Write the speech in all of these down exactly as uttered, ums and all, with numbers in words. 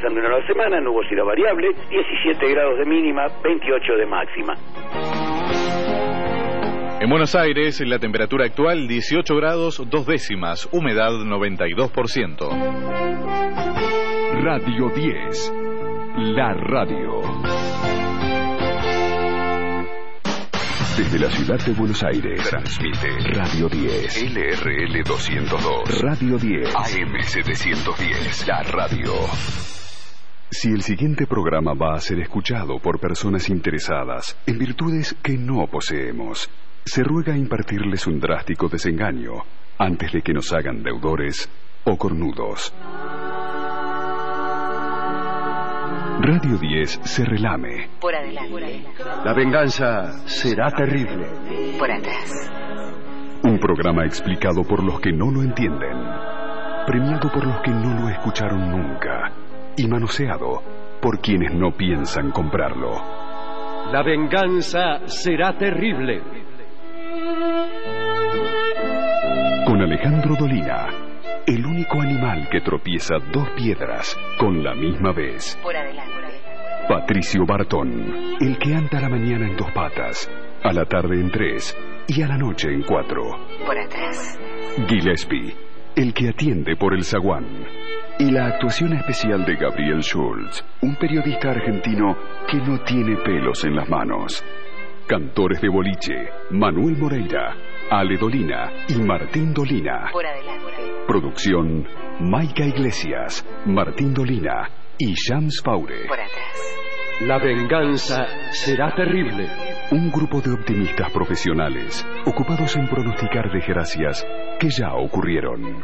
pasando una nueva semana, nubosidad variable, diecisiete grados de mínima, veintiocho de máxima. En Buenos Aires, la temperatura actual dieciocho grados dos décimas, humedad noventa y dos por ciento. Radio diez, la radio. Desde la ciudad de Buenos Aires, transmite Radio diez, L R L doscientos dos, Radio diez, A M setecientos diez, la radio. Si el siguiente programa va a ser escuchado por personas interesadas en virtudes que no poseemos, se ruega impartirles un drástico desengaño antes de que nos hagan deudores o cornudos. Radio diez se relame. Por adelante. La venganza será terrible. Por atrás. Un programa explicado por los que no lo entienden, premiado por los que no lo escucharon nunca y manoseado por quienes no piensan comprarlo. La venganza será terrible. Con Alejandro Dolina, el único animal que tropieza dos piedras con la misma vez. Por adelante. Patricio Bartón, el que anda a la mañana en dos patas, a la tarde en tres y a la noche en cuatro. Por atrás. Gillespie, el que atiende por el zaguán. Y la actuación especial de Gabriel Schulz, un periodista argentino que no tiene pelos en las manos. Cantores de boliche, Manuel Moreira, Ale Dolina y Martín Dolina. Por adelante. Producción, Maica Iglesias, Martín Dolina y Shams Faure. Por atrás. La venganza será terrible. Un grupo de optimistas profesionales ocupados en pronosticar desgracias que ya ocurrieron.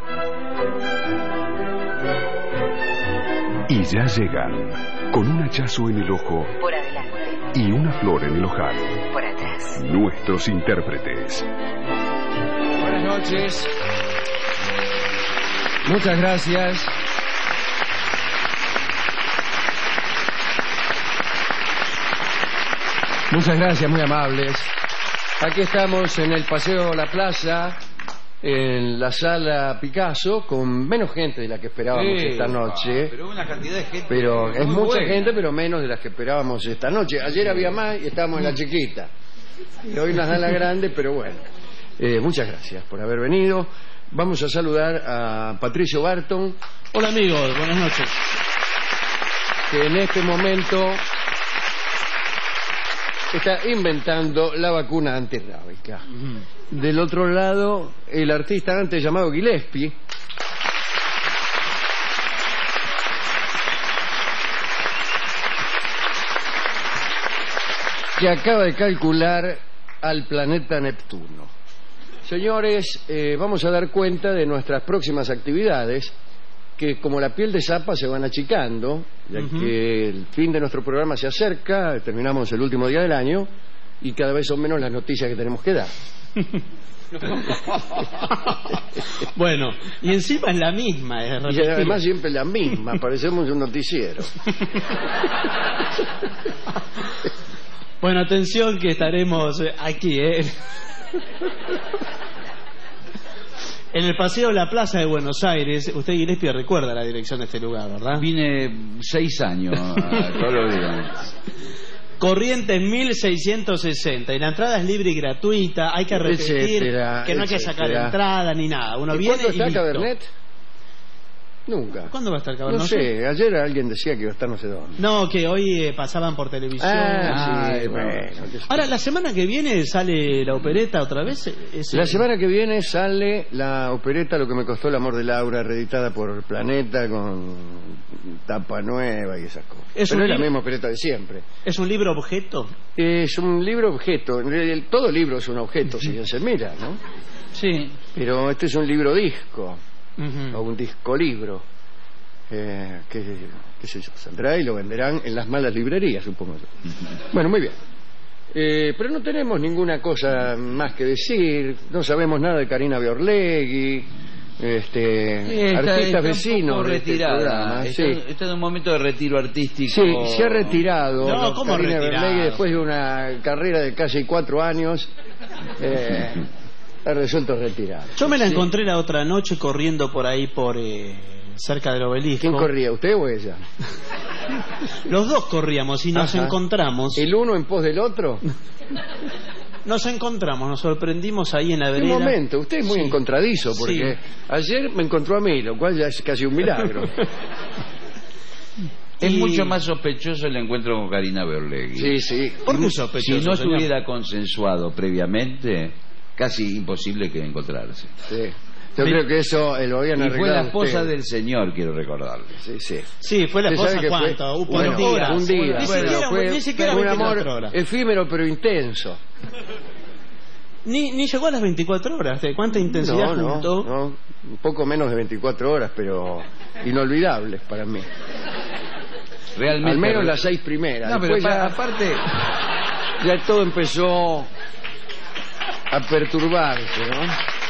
Y ya llegan, con un hachazo en el ojo Por adelante. y una flor en el ojal. Por atrás. Nuestros intérpretes. Buenas noches. Muchas gracias. Muchas gracias, muy amables. Aquí estamos en el Paseo La Plaza, en la Sala Picasso, con menos gente de la que esperábamos Sí, esta noche. Pero una cantidad de gente. Pero es muy mucha buena. gente, pero menos de las que esperábamos esta noche. Ayer había más y estábamos en la chiquita. Y hoy nos dan la grande, pero bueno. Eh, muchas gracias por haber venido. Vamos a saludar a Patricio Barton. Hola amigos, buenas noches. Que en este momento está inventando la vacuna antirrábica. Uh-huh. Del otro lado, el artista antes llamado Gillespie, que acaba de calcular al planeta Neptuno. Señores, eh, vamos a dar cuenta de nuestras próximas actividades, que como la piel de zapa se van achicando, ya uh-huh. que el fin de nuestro programa se acerca, terminamos el último día del año y cada vez son menos las noticias que tenemos que dar. Bueno, y encima es la misma, es y además siempre la misma, parecemos un noticiero. Bueno, atención que estaremos aquí, ¿eh? En el Paseo La Plaza de Buenos Aires. Usted, Gillespie, recuerda la dirección de este lugar, ¿verdad? Vine seis años todos los días. Corrientes mil seiscientos sesenta. Y la entrada es libre y gratuita. Hay que repetir etcétera, que no hay que sacar entrada ni nada. Uno ¿Y viene cuándo está y listo. Cabernet? Nunca. ¿Cuándo va a estar Cabernet? No sé, ayer alguien decía que iba a estar no sé dónde. No, que hoy eh, pasaban por televisión. Ah, sí, ah, bueno. Ahora, la semana que viene sale la opereta otra vez. ¿Es, la semana que viene sale la opereta Lo que me costó el amor de Laura, reeditada por Planeta con tapa nueva y esas cosas. Es Pero es libro... la misma opereta de siempre. ¿Es un libro objeto? Es un libro objeto. Todo libro es un objeto, si bien se mira, ¿no? Sí. Pero este es un libro disco. Uh-huh. O un disco libro. Eh, que, qué sé yo, saldrá y lo venderán en las malas librerías, supongo yo. Bueno, muy bien. Eh, pero no tenemos ninguna cosa más que decir. No sabemos nada de Karina Biorlegui, este, está, artistas está vecinos. Un retirada. De este está, sí. está en un momento de retiro artístico. Sí, se ha retirado. No, ¿cómo Karina retirado? Biorlegui, después de una carrera de casi cuatro años, eh, ha resuelto retirar. Yo me la Sí. encontré la otra noche corriendo por ahí por... Eh... cerca del obelisco. ¿Quién corría, usted o ella? Los dos corríamos y nos Ajá. encontramos. ¿El uno en pos del otro? Nos encontramos, nos sorprendimos ahí en la Un vereda. momento, usted es muy Sí. encontradizo, porque Sí. ayer me encontró a mí, lo cual ya es casi un milagro. Es Y- mucho más sospechoso el encuentro con Karina Berlegui. Sí, sí. ¿Por qué Si sospechoso, no señor? estuviera consensuado previamente, casi imposible que encontrarse. Sí. Yo creo que eso eh, lo habían Y arreglado fue la esposa ustedes. del señor, quiero recordarle. Sí, sí. Sí, fue la Usted sabe esposa que fue- cuánto, un bueno, día. un día. Ni Bueno, siquiera, fue, ni siquiera fue un amor veinticuatro horas. efímero pero intenso. Ni, ni llegó a las veinticuatro horas. ¿De cuánta intensidad No, no, juntó? no, un poco menos de veinticuatro horas, pero inolvidables para mí. Realmente. Al menos las seis primeras. No, pero Después pa- ya, aparte, ya todo empezó a perturbarse, ¿no?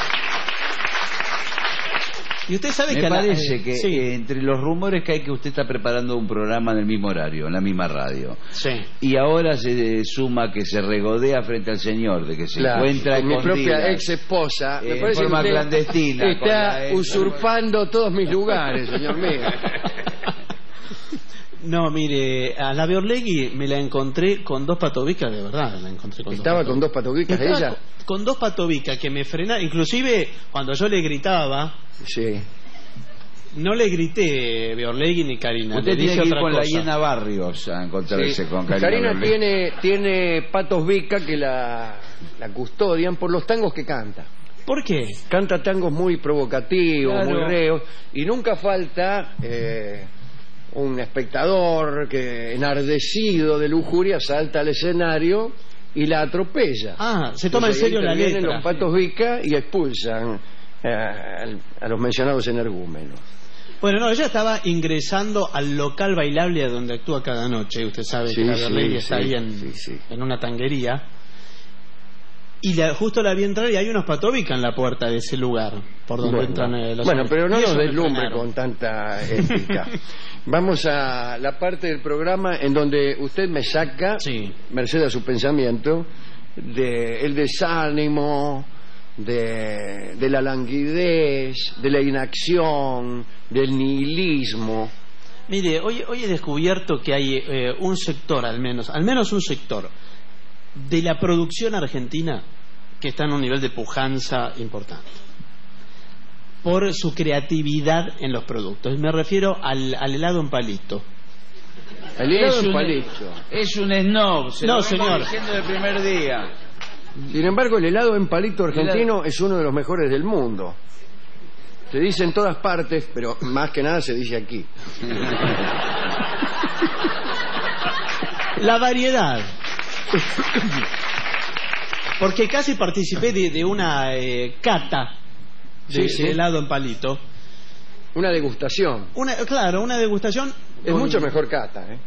Y usted sabe me que a la- parece eh, que sí. eh, entre los rumores que hay que usted está preparando un programa en el mismo horario, en la misma radio. Sí. Y ahora se eh, suma que se regodea frente al señor, de que se Claro, encuentra con mi escondidas. propia ex esposa. Eh, Me en parece forma que usted clandestina, con está la ex- usurpando todos mis lugares, señor mío. No, mire, a la Berlegui me la encontré con dos patobicas, de verdad, la encontré con Estaba dos con dos patobicas Estaba ella. con, con dos patobicas que me frenaron, inclusive cuando yo le gritaba, Sí. no le grité Berlegui ni Karina, Usted le dije tiene que ir otra con la cosa. hiena Barrios a encontrarse Sí. con Karina. Karina Berlegui. tiene, tiene patos Vica que la, la custodian por los tangos que canta. ¿Por qué? Canta tangos muy provocativos, Claro. muy reos, y nunca falta eh, un espectador que, enardecido de lujuria, salta al escenario y la atropella. Ah, se toma en Entonces, ahí serio la intervienen letra. los patos Vica y expulsan eh, al- a los mencionados energúmenos. Bueno, no, ella estaba ingresando al local bailable donde actúa cada noche. Usted sabe Sí, que la sí, Berlegui está sí, ahí en, sí, sí. en una tanguería. Y la- justo la vi entrar y hay unos patobicas en la puerta de ese lugar, por donde Bueno, entran eh, los bueno, hombres. pero no Y nos eso me deslumbre frenaron. con tanta ética. Vamos a la parte del programa en donde usted me saca, Sí. merced a su pensamiento, de el desánimo, de, de la languidez, de la inacción, del nihilismo. Mire, hoy, hoy he descubierto que hay eh, un sector, al menos, al menos un sector de la producción argentina que está en un nivel de pujanza importante por su creatividad en los productos. Me refiero al, al helado en palito. El helado Es en un- palito. Es un snob, se No, lo vengo señor. diciendo el primer día. Sin embargo, el helado en palito argentino es uno de los mejores del mundo. Se dice en todas partes, pero más que nada se dice aquí. La variedad. Porque casi participé de, de una eh, cata de, Sí, sí. de helado en palito. Una degustación. Una, claro, una degustación. Es con- mucho mejor cata, ¿eh?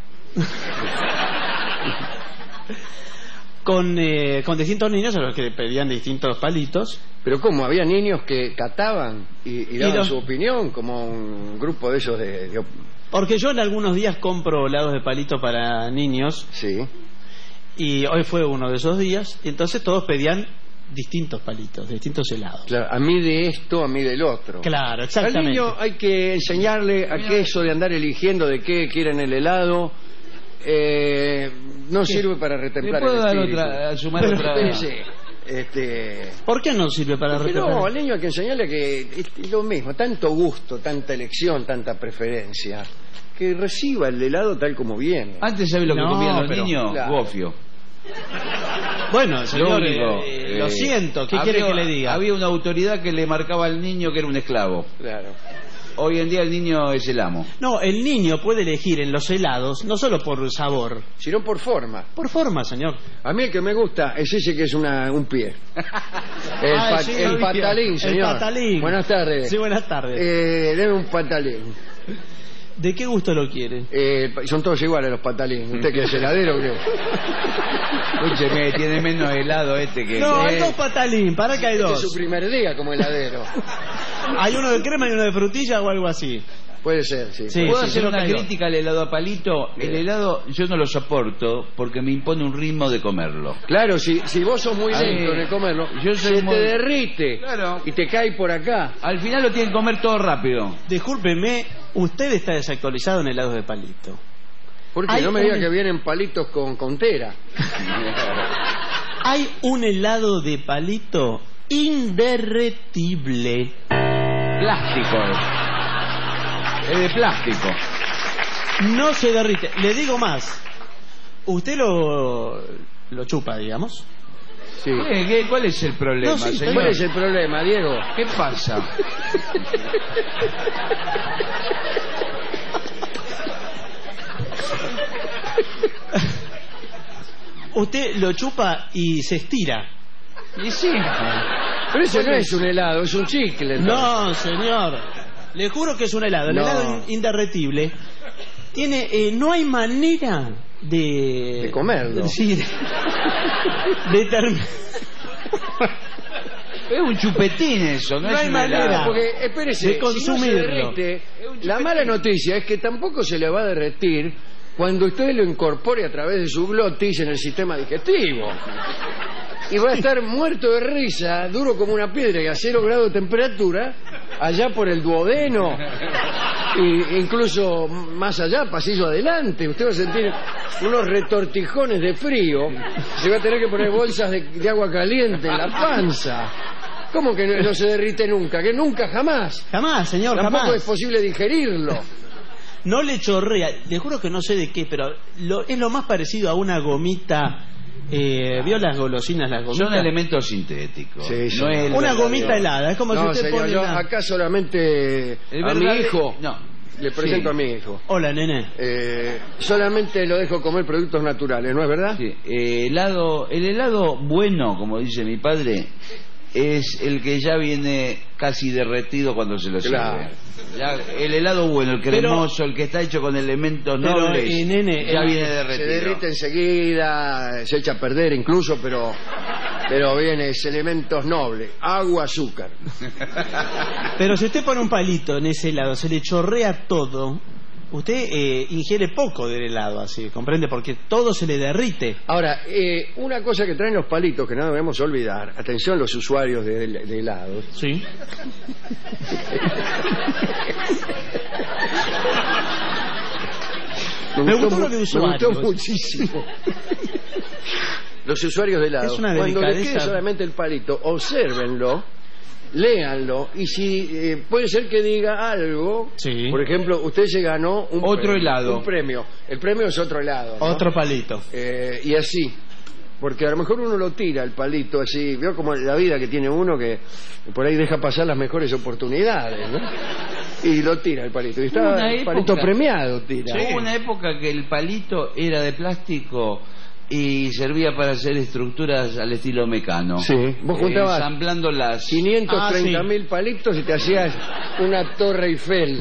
Con, eh, con distintos niños a los que pedían distintos palitos. Pero ¿cómo? Había niños que cataban y, y daban los- su opinión, como un grupo de esos de... de op- Porque yo en algunos días compro helados de palito para niños sí. y hoy fue uno de esos días y entonces todos pedían distintos palitos, distintos helados. Claro, a mí de esto, a mí del otro. Claro, Al exactamente. niño hay que enseñarle a que eso de andar eligiendo de qué quieren el helado eh, no sirve para ¿Le retemplar puedo el dar espíritu. otra, sumar Pero, otra? espérese, este... ¿Por qué no sirve para Porque retener? no, al niño hay que enseñarle que es lo mismo, tanto gusto, tanta elección, tanta preferencia, que reciba el helado tal como viene. Antes, ¿sabe lo que No, comían los pero- niños? claro. Gofio. Bueno, señor, Lo único, eh, eh, lo siento, ¿qué había- quiere que le diga? Había una autoridad que le marcaba al niño que era un esclavo. Claro. Hoy en día el niño es el amo. No, el niño puede elegir en los helados no solo por sabor, Sino por forma. por forma, señor. A mí el que me gusta es ese que es una, un pie. El, Ah, pa- sí, el lo vi. patalín, El señor. patalín. Buenas tardes. Sí, buenas tardes. Eh, deme un patalín. ¿De qué gusto lo quiere? Eh, son todos iguales los patalín. ¿Usted que es heladero o qué? Escúcheme, tiene menos helado este que... No, hay eh, dos patalín, para que hay Este es dos. su primer día como heladero. Hay uno de crema y uno de frutilla o algo así. Puede ser, sí. Sí. ¿Puedo hacer creo una que hay dos. crítica al helado a palito? El helado yo no lo soporto porque me impone un ritmo de comerlo. Claro, si, si vos sos muy Ay, lento en el comerlo, yo soy se muy- te derrite Claro. y te cae por acá. Al final lo tienen que comer todo rápido. Discúlpeme, usted está desactualizado en helados de palito. Porque Hay no me diga un- que vienen palitos con, con tera. Hay un helado de palito inderretible. Plástico es. Es de plástico. No se derrite. Le digo más. Usted lo, lo chupa, digamos. Sí. ¿Qué- qué- ¿Cuál es el problema, No, sí, señor? ¿Cuál es el problema, Diego? ¿Qué pasa? Usted lo chupa y se estira. Y sí. Pero eso no es un helado, es un chicle. entonces. No, señor. Le juro que es un helado. El No. helado in- inderretible tiene, eh, no hay manera de De comerlo. Sí, de, de term- Es un chupetín eso, no, No es hay un manera. helado. Porque, espérese, de si no se consumirlo. derrite, la mala noticia es que tampoco se le va a derretir cuando usted lo incorpore a través de su glotis en el sistema digestivo. Y va a estar muerto de risa, duro como una piedra y a cero grados de temperatura, allá por el duodeno, e incluso más allá, pasillo adelante. Usted va a sentir unos retortijones de frío, se va a tener que poner bolsas de, de agua caliente en la panza. ¿Cómo que no, no se derrite nunca? Que nunca, jamás. Jamás, señor, Tampoco jamás. es posible digerirlo. No le chorrea. Le juro que no sé de qué, pero lo- es lo más parecido a una gomita. Eh, ¿Vio las golosinas, las gomitas? Son elementos sintéticos. Sí, sí. No es el Una verdadero. gomita helada. Es como No, si usted señor, pone yo una- acá solamente El a mi verdadero- hijo No. le presento Sí. a mi hijo. Hola, nene. Eh, solamente lo dejo comer productos naturales, ¿no es verdad? Sí, eh, helado, el helado bueno, como dice mi padre, es el que ya viene casi derretido cuando se lo sirve. Claro. Ya, el helado bueno, el cremoso, el que está hecho con elementos Pero, nobles, eh, nene, ya el- viene Se derretido. derrite enseguida, se echa a perder incluso, pero pero viene es elementos nobles, agua, azúcar. Pero si usted pone un palito en ese helado, se le chorrea todo. Usted eh, ingiere poco del helado, así, ¿comprende? Porque todo se le derrite. Ahora, eh, una cosa que traen los palitos que no debemos olvidar, atención los usuarios de, de helados, Sí. Me gustó lo de mu- usuarios. Me gustó muchísimo. Los usuarios de helados, Es una cuando les delicadeza. quede solamente el palito, obsérvenlo, léanlo, y si eh, puede ser que diga algo, Sí. por ejemplo, usted se ganó un Otro premio, helado. un premio, el premio es otro helado, ¿no? Otro palito. Eh, y así, porque a lo mejor uno lo tira el palito así, veo como la vida que tiene uno que por ahí deja pasar las mejores oportunidades, ¿no? Y lo tira el palito, y está Una el época- palito premiado, tira. Hubo una época que el palito era de plástico y servía para hacer estructuras al estilo Mecano. Sí, vos juntabas ensamblando las quinientos treinta Ah, sí. mil palitos y te hacías una torre Eiffel.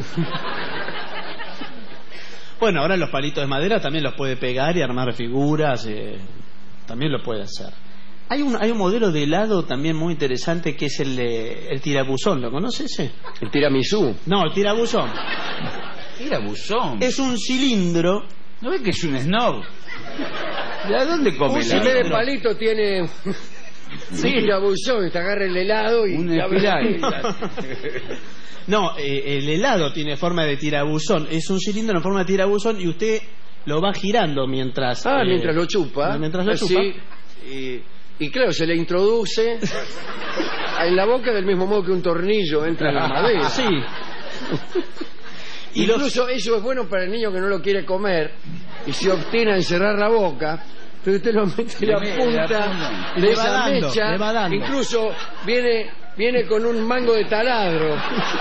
Bueno, ahora los palitos de madera también los puede pegar y armar figuras. eh, también lo puede hacer. Hay un, hay un modelo de helado también muy interesante que es el, eh, el tirabuzón. ¿Lo conoce ese? El tiramisú. No, el tirabuzón. Era buzón. Es un cilindro. ¿No ves que es un snob? ¿De dónde come Un el En vez de cilindro. palito tiene un tirabuzón, te agarra el helado y Una y abre la espiral. fila. No, eh, el helado tiene forma de tirabuzón. Es un cilindro en forma de tirabuzón y usted lo va girando mientras... Ah, eh, mientras lo chupa. Mientras lo así, chupa. Y, y claro, se le introduce en la boca del mismo modo que un tornillo entra en la madera. Sí. Y los- Incluso eso es bueno para el niño que no lo quiere comer y se obstina en cerrar la boca. Pero usted lo mete en la Le- punta la Y de le esa va dando, mecha. le va dando. Incluso viene, viene con un mango de taladro.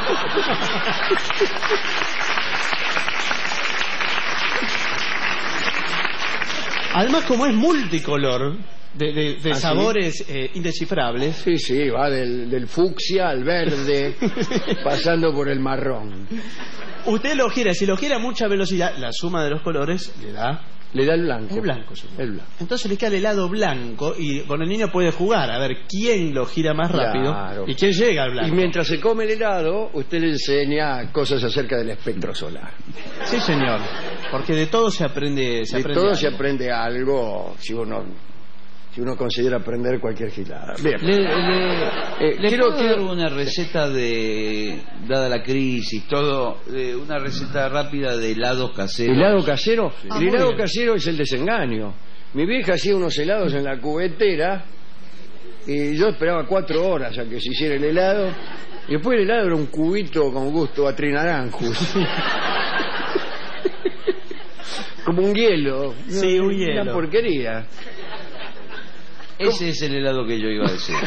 Además, como es multicolor, de, de- de ¿Ah, sí? sabores eh, indescifrables, Sí, sí, va del, del fucsia al verde, pasando por el marrón. Usted lo gira, si lo gira a mucha velocidad, la suma de los colores le da... Le da el blanco. El blanco, sí. El blanco. Entonces le queda el helado blanco y con el niño puede jugar a ver quién lo gira más rápido Claro. y quién llega al blanco. Y mientras se come el helado, usted le enseña cosas acerca del espectro solar. Sí, señor. Porque de todo se aprende. Se De aprende todo algo. se aprende algo si uno si uno considera aprender cualquier gilada. Bien. Le, le, Eh, le quiero- puedo quiero- dar una receta de, dada la crisis, todo, de una receta rápida de helados caseros. ¿Helado casero? Ah, el muy helado bien. casero es el desengaño. Mi vieja hacía unos helados en la cubetera y yo esperaba cuatro horas a que se hiciera el helado. Y después el helado era un cubito con gusto a trinaranjus. Como un hielo. Sí, un hielo. Una porquería. Ese es el helado que yo iba a decir.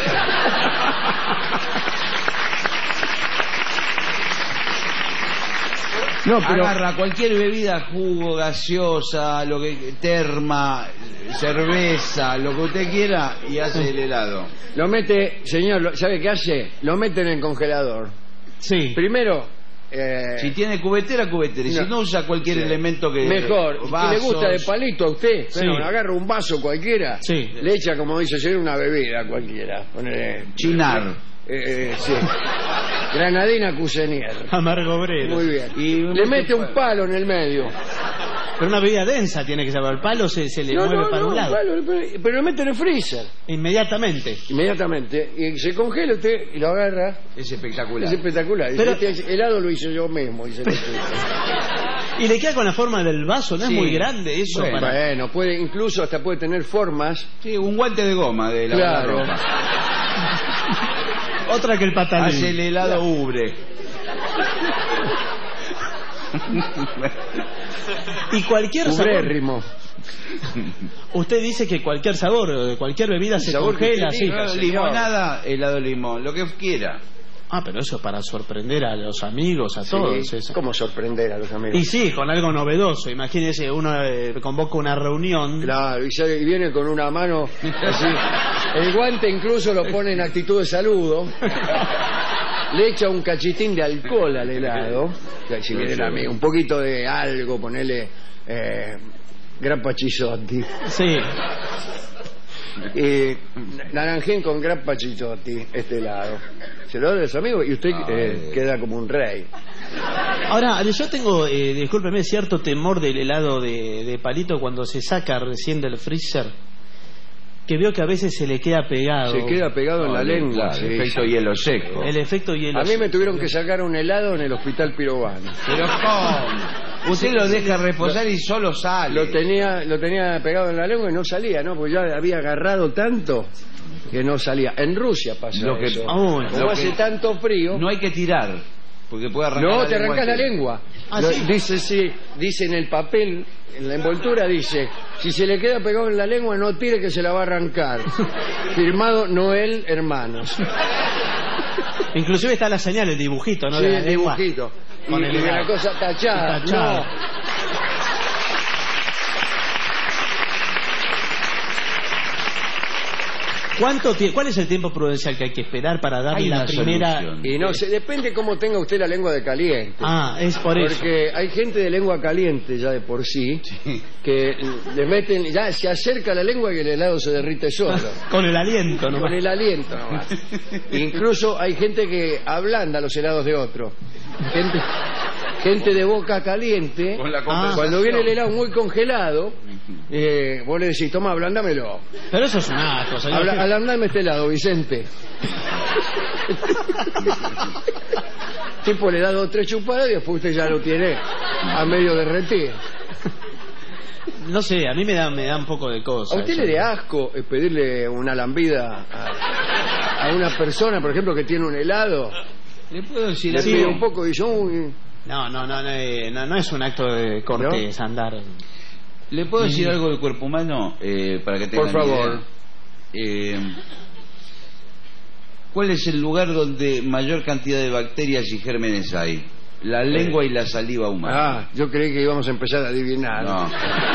No, pero Agarra cualquier bebida, jugo, gaseosa, lo que terma, cerveza, lo que usted quiera y hace el helado. lo mete, señor, lo- ¿sabe qué hace? Lo mete en el congelador. Sí. Primero, eh, Si tiene cubetera, cubetera. Y no. si no usa cualquier Sí. elemento que... mejor. ¿Y vasos. le gusta de palito a usted? Sí. Bueno, agarra un vaso cualquiera, Sí. le echa, como dice ayer, una bebida cualquiera. Ponele, Chinar. eh, eh, sí. Granadina Cusenier. Amargo obrero. Muy bien. Y le mete un palo en el medio. Pero una bebida densa tiene que ser. El palo se, se le No, mueve no, para no, un lado. palo, pero, pero lo mete en el freezer. Inmediatamente. Inmediatamente. Y se congela usted y lo agarra. Es espectacular. Es espectacular. Pero- Dice, este helado lo hice yo mismo. Dice el otro. Y le queda con la forma del vaso, no Sí. es muy grande eso. Bueno. para... Bueno, puede, incluso hasta puede tener formas. Sí, un guante de goma de la Claro. ropa. Otra que el patalín. Hace el helado ubre. Y cualquier sabor. Ubrérrimo. Usted dice que cualquier sabor, eh, cualquier bebida se sabor que congela, usted sí. diga. No, señor. limonada, helado limón, lo que quiera. Ah, pero eso para sorprender a los amigos, a todos. Sí, eso. ¿cómo sorprender a los amigos? Y sí, con algo novedoso. Imagínese, uno eh, convoca una reunión. Claro, y, sale- y viene con una mano así. El guante incluso lo pone en actitud de saludo. Le echa un cachitín de alcohol al helado. O sea, si viene el amigo, un poquito de algo, ponele eh, grappa chisotti. Sí. Eh, naranjín con grappa chisotti, este helado. Se lo da a los amigos y usted eh, queda como un rey. Ahora, yo tengo, eh, discúlpeme, cierto temor del helado de, de palito cuando se saca recién del freezer, que veo que a veces se le queda pegado. Se queda pegado en la lengua. Claro, sí, efecto sí. hielo seco. El efecto hielo. A mí me tuvieron que sacar un helado en el hospital Pirovano. Pero ¿cómo? Usted lo deja reposar y solo sale. Lo tenía, lo tenía pegado en la lengua y no salía, ¿no? Porque ya había agarrado tanto que no salía. En Rusia pasa Lo que- eso. Ah, bueno. Como Lo hace que- tanto frío. No hay que tirar, porque puede arrancar No, la te arrancas la entera. lengua. Ah, Lo- ¿sí? Dice, sí, dice en el papel, en la envoltura dice, si se le queda pegado en la lengua, no tire que se la va a arrancar. Firmado Noel Hermanos. Inclusive está la señal, el dibujito, ¿no? Sí, de la el lengua. dibujito. Y, Con el y la helado. cosa tachada. Tachada. No. ¿Cuánto tie- ¿Cuál es el tiempo prudencial que hay que esperar para darle Hay la una primera? solución. Y no sé, depende cómo tenga usted la lengua de caliente. Ah, es por eso. Porque hay gente de lengua caliente ya de por sí, que le meten, ya se acerca la lengua y el helado se derrite solo. Con el aliento, ¿no? Con el aliento nomás. Incluso hay gente que ablanda los helados de otro. Gente, gente de boca caliente. Con la Ah. conversación. Cuando viene el helado muy congelado, eh, vos le decís, toma, ablándamelo. Pero eso es un asco, señor. Habla, ablandame este helado, Vicente. Tipo le da dos o tres chupadas y después usted ya lo tiene a medio derretir. No sé, a mí me da, me da un poco de cosa. ¿A usted eso. le da asco eh, pedirle una lambida a, a una persona, por ejemplo, que tiene un helado? ¿Le puedo decir Le algo? pide un poco y dice, uy, No, no, no, no, eh, no, no es un acto de cortés andar. ¿Le puedo decir algo del cuerpo humano eh, para que tengan Por favor. idea? Eh, ¿Cuál es el lugar donde mayor cantidad de bacterias y gérmenes hay? La lengua y la saliva humana. ah, yo creí que íbamos a empezar a adivinar. No.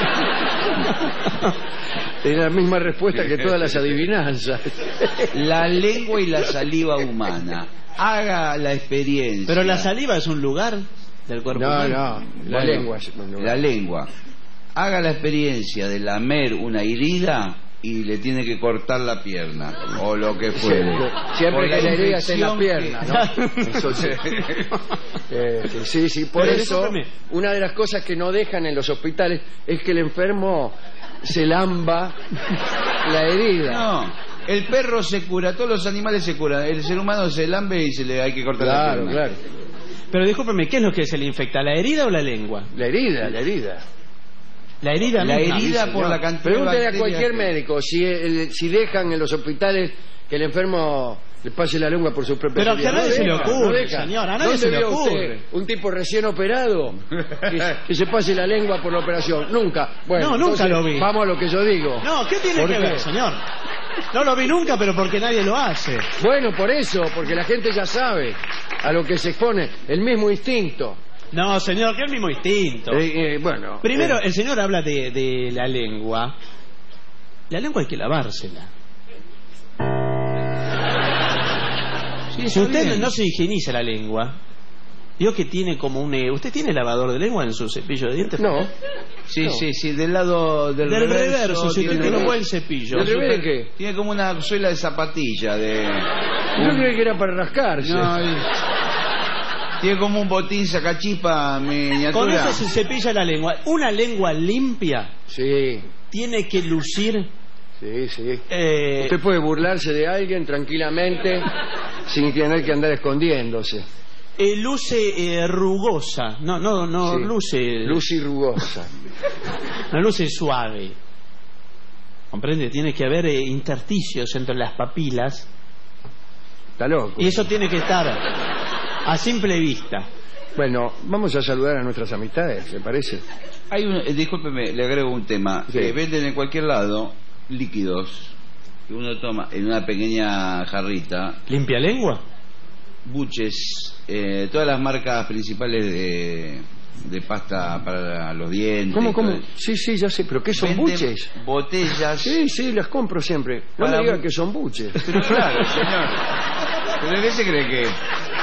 Era la misma respuesta que todas las adivinanzas. La lengua y la saliva humana. Haga la experiencia. Pero la saliva es un lugar. del cuerpo No, humano. no, la Bueno, lengua es- La lengua. Haga la experiencia de lamer una herida y le tiene que cortar la pierna o lo que fuere. Siempre Por que la herida esté en la infección pierna, que- ¿no? Eso sí. Eh, sí, sí, sí, por Pero eso discúlpeme. una de las cosas que no dejan en los hospitales es que el enfermo se lamba la herida. No, el perro se cura, todos los animales se curan, el ser humano se lambe y se le hay que cortar la Claro, pierna. claro. Pero discúlpeme, ¿qué es lo que se le infecta? ¿La herida o la lengua? La herida, la herida. La herida La misma. herida Sí, por señor. la cantidad Pregúntele de a bacterias cualquier que- médico si, el- si dejan en los hospitales que el enfermo le pase la lengua por su propia Pero que a herida. nadie No se le deja, ocurre, no deja. señor, a nadie ¿Dónde se le vio usted ocurre? un tipo recién operado que, que se pase la lengua por la operación? Nunca. Bueno, No, nunca entonces, lo vi. Vamos a lo que yo digo. No, ¿qué tiene ¿Por que qué? ver, señor? No lo vi nunca, pero porque nadie lo hace. Bueno, por eso, porque la gente ya sabe a lo que se expone, el mismo instinto. No, señor, que es el mismo instinto. Eh, eh, bueno, Primero, eh, el señor habla de, de la lengua. La lengua hay que lavársela. Sí, Si está usted bien. no se higieniza la lengua, digo que tiene como un... eh, ¿Usted tiene lavador de lengua en su cepillo de dientes? no. Sí, No. sí, sí, del lado del, Del reverso, si usted tiene un un- buen cepillo. ¿Del revés de qué? Tiene como una suela de zapatilla de... Yo creí que era para rascarse. No, y- tiene como un botín sacachispa miniatura. Con eso se cepilla la lengua. Una lengua limpia Sí, tiene que lucir... sí, sí. eh, Usted puede burlarse de alguien tranquilamente sin tener que andar escondiéndose. eh, luce eh, rugosa. No, no, no, Sí. luce... Lucy rugosa. No luce suave. ¿Comprende? Tiene que haber eh, intersticios entre las papilas. Está loco. Y eso tiene que estar a simple vista. Bueno, vamos a saludar a nuestras amistades, ¿le parece? Hay un, eh, discúlpeme, le agrego un tema. Sí. Eh, venden en cualquier lado líquidos que uno toma en una pequeña jarrita, ¿Limpia lengua? buches, eh, todas las marcas principales de, de pasta para los dientes. ¿Cómo, y cómo? todo. Sí, sí, ya sé, pero ¿qué son Venden buches? botellas. Sí, sí, las compro siempre. No Para me diga bu- que son buches. Pero claro, señor. ¿Pero qué se cree que...?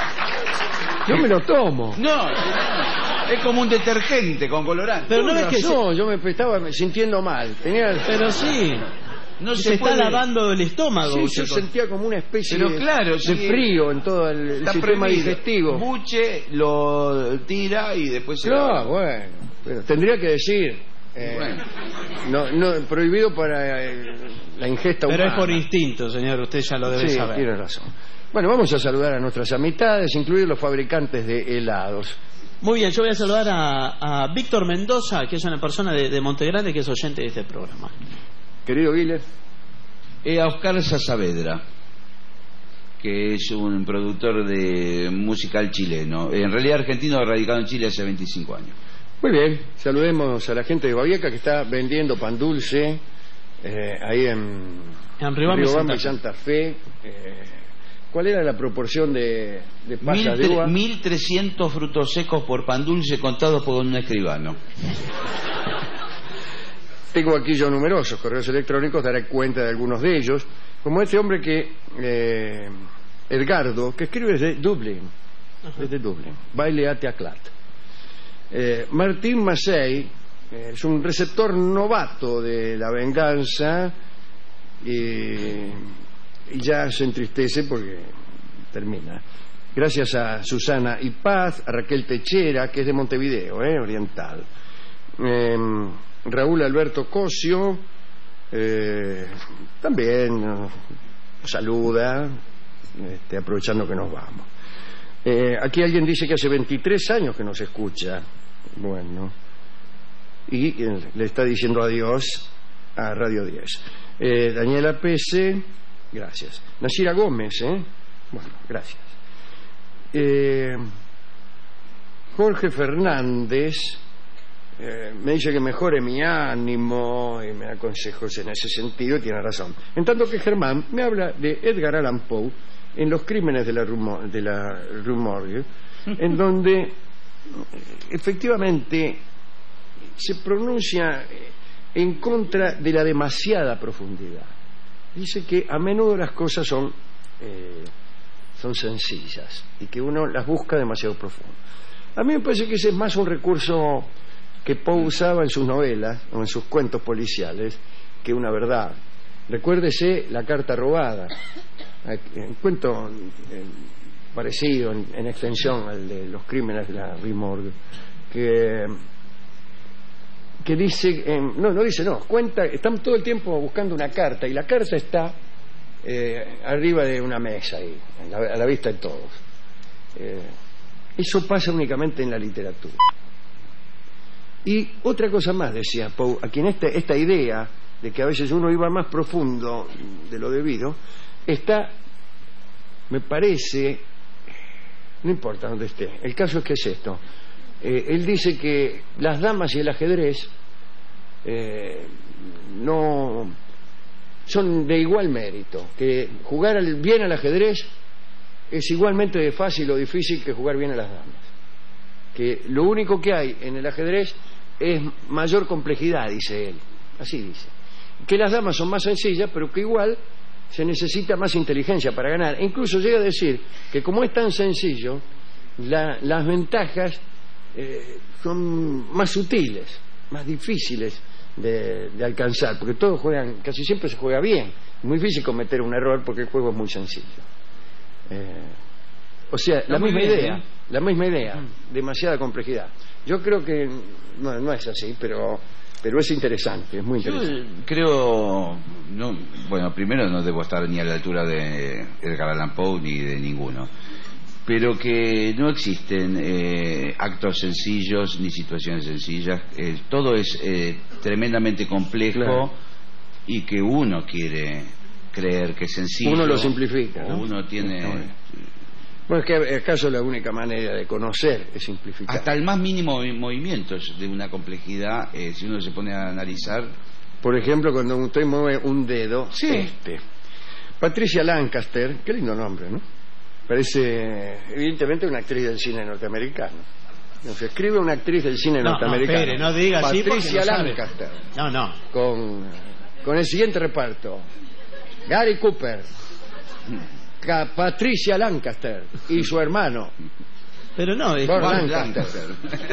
Yo me lo tomo. No, es como un detergente con colorante. Pero no Tiene es que se- razón, yo me estaba sintiendo mal. Tenía... Pero sí. No se, se está puede- lavando el estómago. Sí, usted yo con- sentía como una especie Pero de, claro, de sí. frío en todo el, el Está sistema prohibido. digestivo. Buche, lo tira y después se No, lava. bueno, pero tendría que decir, eh, Bueno. no, no, prohibido para eh, la ingesta Pero es humana. por instinto, señor. Usted ya lo debe Sí, saber. tiene razón. Bueno, vamos a saludar a nuestras amistades, incluidos los fabricantes de helados. Muy bien, yo voy a saludar a, a Víctor Mendoza, que es una persona de, de Montegrande que es oyente de este programa. Querido Guiler, Eh, a Oscar Saavedra, que es un productor de musical chileno, en realidad argentino, radicado en Chile hace veinticinco años. muy bien, saludemos a la gente de Babieca que está vendiendo pan dulce eh, ahí en En Riobamba y Riobamba y Santa Santa Fe. Eh, ¿Cuál era la proporción de, de Mil, pasas de tre- uva? mil trescientos frutos secos por pan dulce contados por un escribano. Tengo aquí yo numerosos correos electrónicos, daré cuenta de algunos de ellos, como este hombre que, eh, Edgardo, que escribe desde Dublín, desde Dublín, Baile a Teaclat. Eh, Martín Massey eh, es un receptor novato de la venganza y, y ya se entristece porque termina. Gracias a Susana y Paz, a Raquel Techera, que es de Montevideo, eh, oriental. Eh, Raúl Alberto Cosio eh, también nos saluda, este, aprovechando que nos vamos. Eh, aquí alguien dice que hace veintitrés años que nos escucha. Bueno, y eh, le está diciendo adiós a Radio diez. Eh, Daniela Pese, gracias. Nasira Gómez, ¿eh? Bueno, gracias. Eh, Jorge Fernández eh, me dice que mejore mi ánimo y me da consejos en ese sentido y tiene razón. En tanto que Germán me habla de Edgar Allan Poe en Los crímenes de la Rue Mo- de la Rue Morgue, en donde eh, efectivamente se pronuncia eh, en contra de la demasiada profundidad. Dice que a menudo las cosas son eh, son sencillas y que uno las busca demasiado profundo. A mí me parece que ese es más un recurso que Poe usaba en sus novelas o en sus cuentos policiales que una verdad. Recuérdese La carta robada, un cuento eh, parecido en, en extensión al de Los crímenes de la Rue Morgue, que que dice, eh, no, no dice, no, cuenta, están todo el tiempo buscando una carta y la carta está eh, arriba de una mesa ahí, a la, a la vista de todos. Eh, eso pasa únicamente en la literatura. Y otra cosa más, decía Poe, a quien esta, esta idea de que a veces uno iba más profundo de lo debido, está, me parece, no importa dónde esté, el caso es que es esto. Eh, él dice que las damas y el ajedrez eh, no son de igual mérito, que jugar al, bien al ajedrez es igualmente fácil o difícil que jugar bien a las damas, que lo único que hay en el ajedrez es mayor complejidad, dice él, así dice, que las damas son más sencillas, pero que igual se necesita más inteligencia para ganar. E incluso llega a decir que como es tan sencillo, la, las ventajas Eh, son más sutiles, más difíciles de, de alcanzar, porque todos juegan, casi siempre se juega bien, es muy difícil cometer un error porque el juego es muy sencillo. Eh, o sea, la misma bien, idea, ¿eh? la misma idea, demasiada complejidad. Yo creo que no, no es así, pero pero es interesante, es muy interesante. Yo creo, no, bueno, primero no debo estar ni a la altura de Edgar Allan Poe ni de ninguno, pero que no existen eh, actos sencillos ni situaciones sencillas, eh, todo es eh, tremendamente complejo, claro, y que uno quiere creer que es sencillo. Uno lo simplifica, ¿no? Uno tiene... No, bueno, es que acaso la única manera de conocer es simplificar. Hasta el más mínimo movimiento de una complejidad, eh, si uno se pone a analizar... Por ejemplo, cuando usted mueve un dedo, sí, este. Patricia Lancaster, qué lindo nombre, ¿no? Parece evidentemente una actriz del cine norteamericano. Se escribe una actriz del cine no, norteamericano. No, espere, no diga así porque Patricia no Lancaster. No, no. Con, con el siguiente reparto: Gary Cooper, Ca- Patricia Lancaster y su hermano. Pero no, es Burt Juan Lancaster.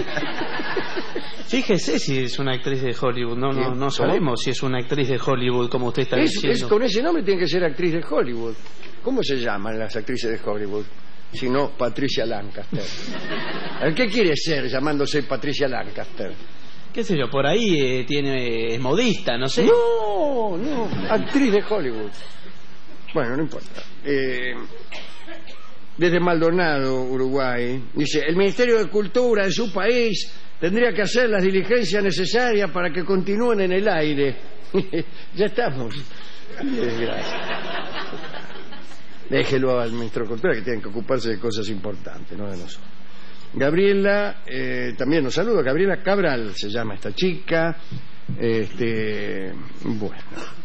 Fíjese si es una actriz de Hollywood. No, no, no sabemos si es una actriz de Hollywood, como usted está Es, diciendo. es, con ese nombre tiene que ser actriz de Hollywood. ¿Cómo se llaman las actrices de Hollywood? Si no, Patricia Lancaster. ¿El qué quiere ser llamándose Patricia Lancaster? ¿Qué sé yo? Por ahí eh, tiene es modista, no sé. No, no, actriz de Hollywood. Bueno, no importa. Eh, desde Maldonado, Uruguay, dice: el Ministerio de Cultura de su país tendría que hacer las diligencias necesarias para que continúen en el aire. Ya estamos. Gracias. Déjelo al ministro de Cultura, que tienen que ocuparse de cosas importantes, no de nosotros. Gabriela, eh, también nos saluda. Gabriela Cabral se llama esta chica. Este, bueno.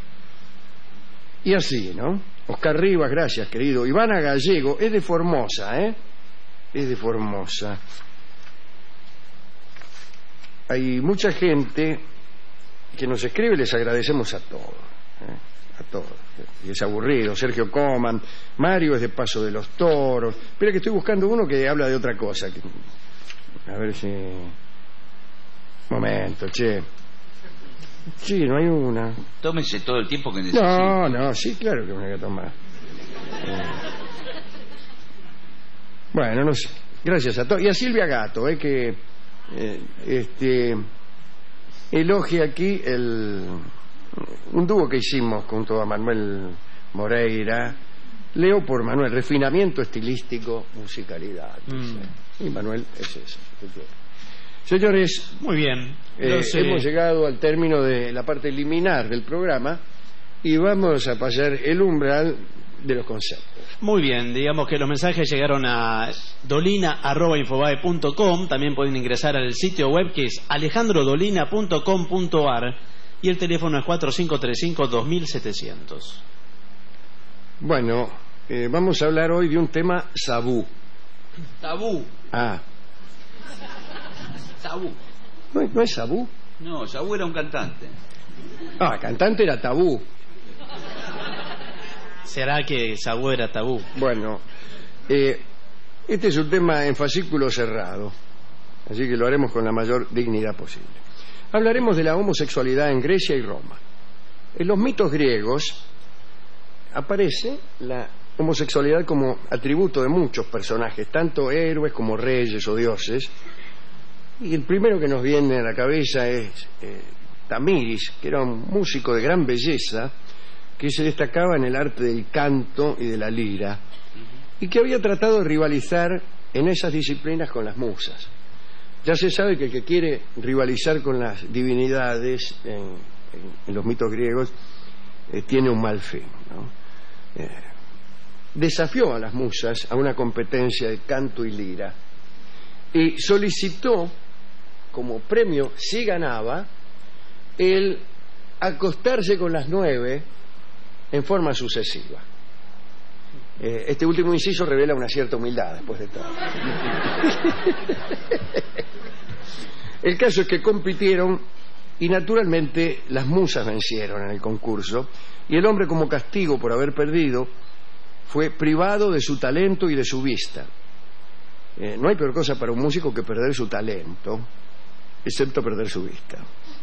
Y así, ¿no? Oscar Rivas, gracias, querido. Ivana Gallego, es de Formosa, ¿eh? Es de Formosa. Hay mucha gente que nos escribe, les agradecemos a todos, ¿eh? A todos. Y es aburrido. Sergio Coman, Mario es de Paso de los Toros. Espera que estoy buscando uno que habla de otra cosa. A ver si... Momento, che. Sí, no hay una. Tómese todo el tiempo que necesite. No, no, sí, claro que me voy a tomar. Eh. Bueno, no sé. Gracias a todos. Y a Silvia Gato, eh, que eh, este elogia aquí el un dúo que hicimos junto a Manuel Moreira. Leo por Manuel: refinamiento estilístico, musicalidad. Mm. Y Manuel es eso. Señores, muy bien. Eh, hemos llegado al término de la parte liminar del programa y vamos a pasar el umbral de los conceptos. Muy bien, digamos que los mensajes llegaron a dolina arroba infobae punto com. También pueden ingresar al sitio web, que es alejandro dolina punto com punto ar, y el teléfono es cuatro cinco tres cinco dos mil setecientos. Bueno, eh, vamos a hablar hoy de un tema tabú. Tabú. Ah. Tabú. ¿No, ¿No es Sabú? No, Sabú era un cantante. Ah, cantante era Tabú. ¿Será que Sabú era tabú? Bueno, eh, este es un tema en fascículo cerrado. así que lo haremos con la mayor dignidad posible. Hablaremos de la homosexualidad en Grecia y Roma. En los mitos griegos aparece la homosexualidad como atributo de muchos personajes, tanto héroes como reyes o dioses, y el primero que nos viene a la cabeza es eh, Tamiris, que era un músico de gran belleza que se destacaba en el arte del canto y de la lira, y que había tratado de rivalizar en esas disciplinas con las musas. Ya se sabe que el que quiere rivalizar con las divinidades en, en, en los mitos griegos eh, tiene un mal fin, ¿no? Eh, desafió a las musas a una competencia de canto y lira y solicitó como premio, si ganaba, el acostarse con las nueve en forma sucesiva. Eh, este último inciso revela una cierta humildad después de todo. El caso es que compitieron y naturalmente las musas vencieron en el concurso y el hombre, como castigo por haber perdido, fue privado de su talento y de su vista. Eh, no hay peor cosa para un músico que perder su talento, excepto perder su vista.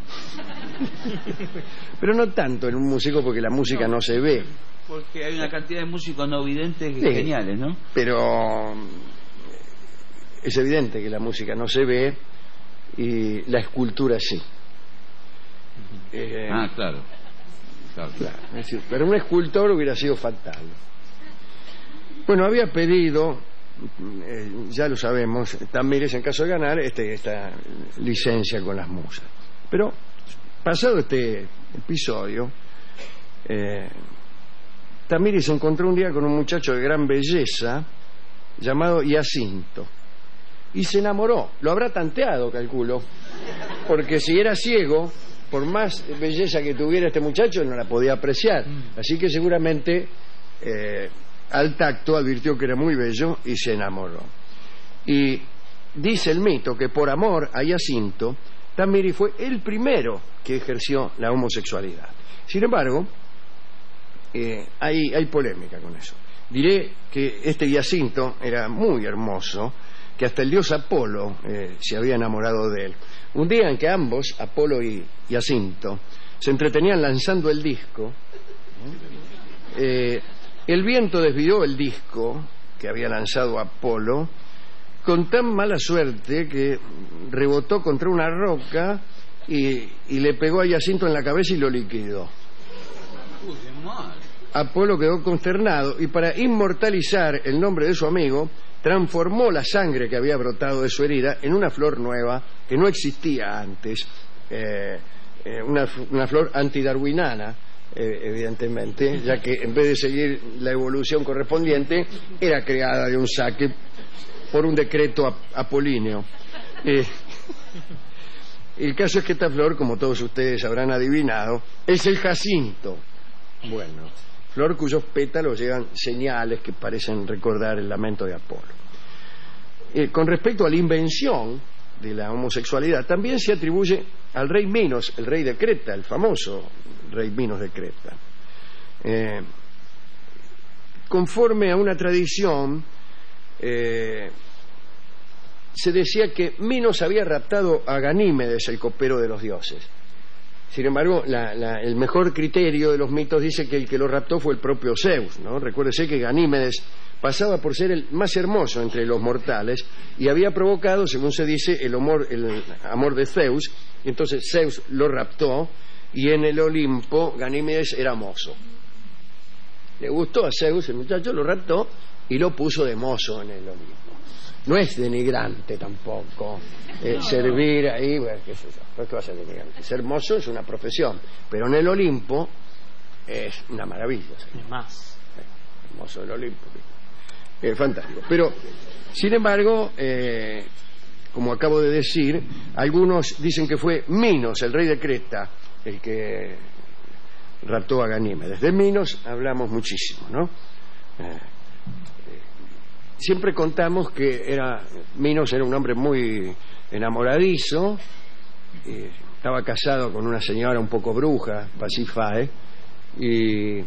Pero no tanto en un músico, porque la música no, no se ve. Porque hay una cantidad de músicos no videntes sí, geniales, ¿no? Pero es evidente que la música no se ve y la escultura sí. Eh, ah, claro. Claro. Claro, es decir, pero un escultor hubiera sido fatal. Bueno, había pedido, eh, ya lo sabemos, Tamires, en caso de ganar, este, esta licencia con las musas. Pero, pasado este episodio, eh, Tamires se encontró un día con un muchacho de gran belleza llamado Jacinto y se enamoró. Lo habrá tanteado, calculo, porque si era ciego, por más belleza que tuviera este muchacho, no la podía apreciar. Así que seguramente eh, al tacto advirtió que era muy bello y se enamoró. Y dice el mito que por amor a Jacinto, Tamiri fue el primero que ejerció la homosexualidad. Sin embargo, eh, hay, hay polémica con eso. Diré que este Jacinto era muy hermoso, que hasta el dios Apolo eh, se había enamorado de él. Un día en que ambos, Apolo y Jacinto, se entretenían lanzando el disco, eh, el viento desvió el disco que había lanzado Apolo con tan mala suerte que rebotó contra una roca y, y le pegó a Jacinto en la cabeza y lo liquidó. Apolo quedó consternado y, para inmortalizar el nombre de su amigo, transformó la sangre que había brotado de su herida en una flor nueva que no existía antes, eh, eh, una, una flor antidarwinana, eh, evidentemente, ya que en vez de seguir la evolución correspondiente, era creada de un saque por un decreto ap apolíneo. Eh, el caso es que esta flor, como todos ustedes habrán adivinado, es el jacinto. Bueno, flor cuyos pétalos llevan señales que parecen recordar el lamento de Apolo. Eh, con respecto a la invención de la homosexualidad, también se atribuye al rey Minos, el rey de Creta, el famoso rey Minos de Creta. Eh, conforme a una tradición, eh, se decía que Minos había raptado a Ganímedes, el copero de los dioses. Sin embargo, la, la, el mejor criterio de los mitos dice que el que lo raptó fue el propio Zeus, ¿no? Recuérdese que Ganímedes pasaba por ser el más hermoso entre los mortales y había provocado, según se dice, el amor, el amor de Zeus. Y entonces Zeus lo raptó y en el Olimpo Ganímedes era mozo. Le gustó a Zeus, el muchacho lo raptó y lo puso de mozo en el Olimpo. No es denigrante tampoco eh, servir ahí, bueno, qué sé yo, ¿qué va a ser denigrante? Ser mozo es una profesión, pero en el Olimpo es una maravilla. ¿Sí? Es más. El mozo del Olimpo. Eh, fantástico. Pero, sin embargo, eh, como acabo de decir, algunos dicen que fue Minos, el rey de Creta, el que raptó a Ganímedes. De Minos hablamos muchísimo, ¿no? Eh, Siempre contamos que era Minos era un hombre muy enamoradizo, eh, estaba casado con una señora un poco bruja, Pasífae, y,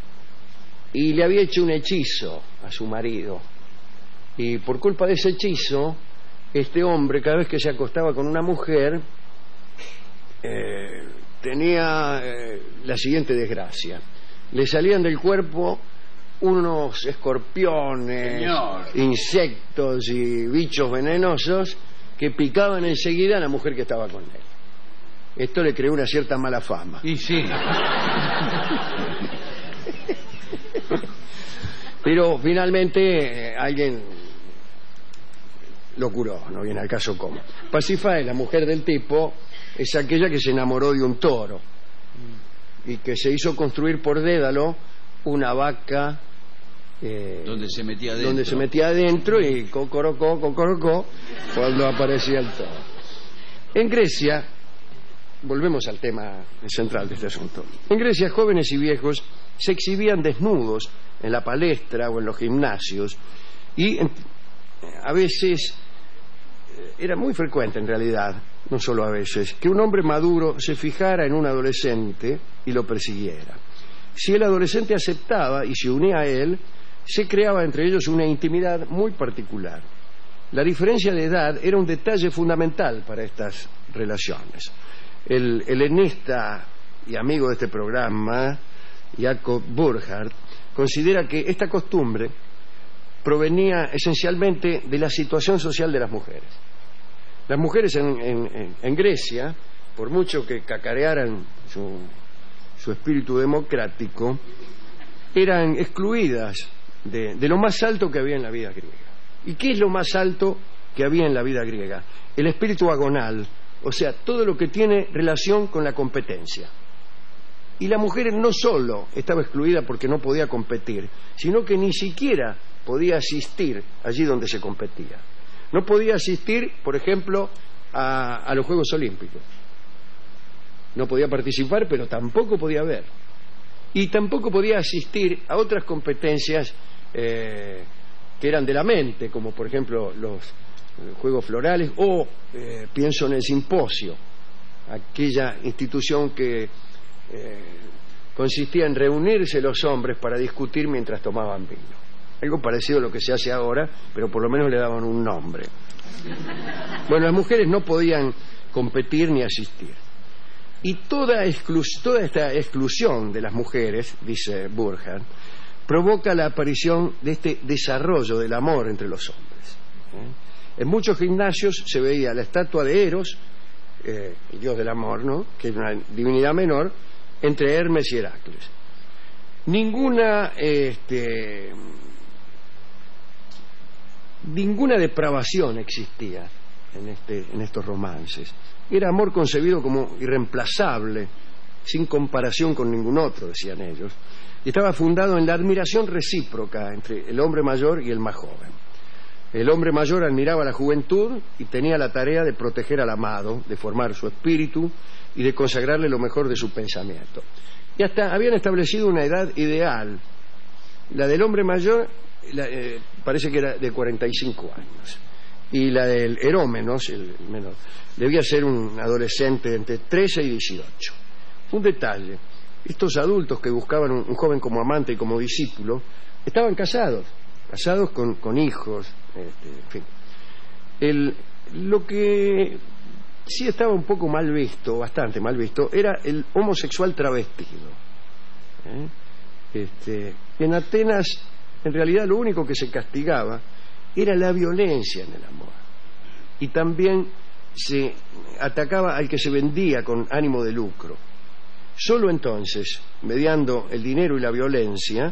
y le había hecho un hechizo a su marido. Y por culpa de ese hechizo, este hombre, cada vez que se acostaba con una mujer, eh, tenía eh, la siguiente desgracia: le salían del cuerpo unos escorpiones, Señor. insectos y bichos venenosos que picaban enseguida a la mujer que estaba con él. Esto le creó una cierta mala fama. Y sí. Pero finalmente eh, alguien lo curó, no viene al caso cómo. Pasífae, la mujer del tipo, es aquella que se enamoró de un toro y que se hizo construir por Dédalo una vaca eh, Donde se metía adentro. donde se metía adentro y cocorocó, cocorocó cuando aparecía el toro. En Grecia, volvemos al tema central de este asunto. En Grecia, jóvenes y viejos se exhibían desnudos en la palestra o en los gimnasios y en, a veces era muy frecuente, en realidad, no solo a veces, que un hombre maduro se fijara en un adolescente y lo persiguiera. Si el adolescente aceptaba y se unía a él, se creaba entre ellos una intimidad muy particular. La diferencia de edad era un detalle fundamental para estas relaciones. El helenista y amigo de este programa, Jacob Burckhardt, considera que esta costumbre provenía esencialmente de la situación social de las mujeres. Las mujeres en, en, en Grecia, por mucho que cacarearan su, su espíritu democrático, eran excluidas de, de lo más alto que había en la vida griega. ¿Y qué es lo más alto que había en la vida griega? El espíritu agonal, o sea, todo lo que tiene relación con la competencia. Y la mujer no solo estaba excluida porque no podía competir, sino que ni siquiera podía asistir allí donde se competía. No podía asistir, por ejemplo, a, a los Juegos Olímpicos. No podía participar, pero tampoco podía ver. Y tampoco podía asistir a otras competencias eh, que eran de la mente, como por ejemplo los Juegos Florales o, eh, pienso en el Simposio, aquella institución que Eh, consistía en reunirse los hombres para discutir mientras tomaban vino. Algo parecido a lo que se hace ahora, pero por lo menos le daban un nombre. Bueno, las mujeres no podían competir ni asistir. Y toda, exclu toda esta exclusión de las mujeres, dice Burckhardt, provoca la aparición de este desarrollo del amor entre los hombres. ¿Eh? En muchos gimnasios se veía la estatua de Eros, eh, el dios del amor, ¿no?, que es una divinidad menor, entre Hermes y Heracles. Ninguna este, ninguna depravación existía en, este, en estos romances. Era amor concebido como irreemplazable, sin comparación con ningún otro, decían ellos, y estaba fundado en la admiración recíproca entre el hombre mayor y el más joven. El hombre mayor admiraba la juventud y tenía la tarea de proteger al amado, de formar su espíritu y de consagrarle lo mejor de su pensamiento. Y hasta habían establecido una edad ideal. La del hombre mayor la, eh, parece que era de cuarenta y cinco años, y la del Herómenos, el menor, debía ser un adolescente entre trece y dieciocho. Un detalle: estos adultos que buscaban un, un joven como amante y como discípulo estaban casados, casados con, con hijos, este, en fin. El, lo que sí estaba un poco mal visto, bastante mal visto, era el homosexual travestido. ¿Eh? Este, en Atenas, en realidad, lo único que se castigaba era la violencia en el amor. Y también se atacaba al que se vendía con ánimo de lucro. Solo entonces, mediando el dinero y la violencia,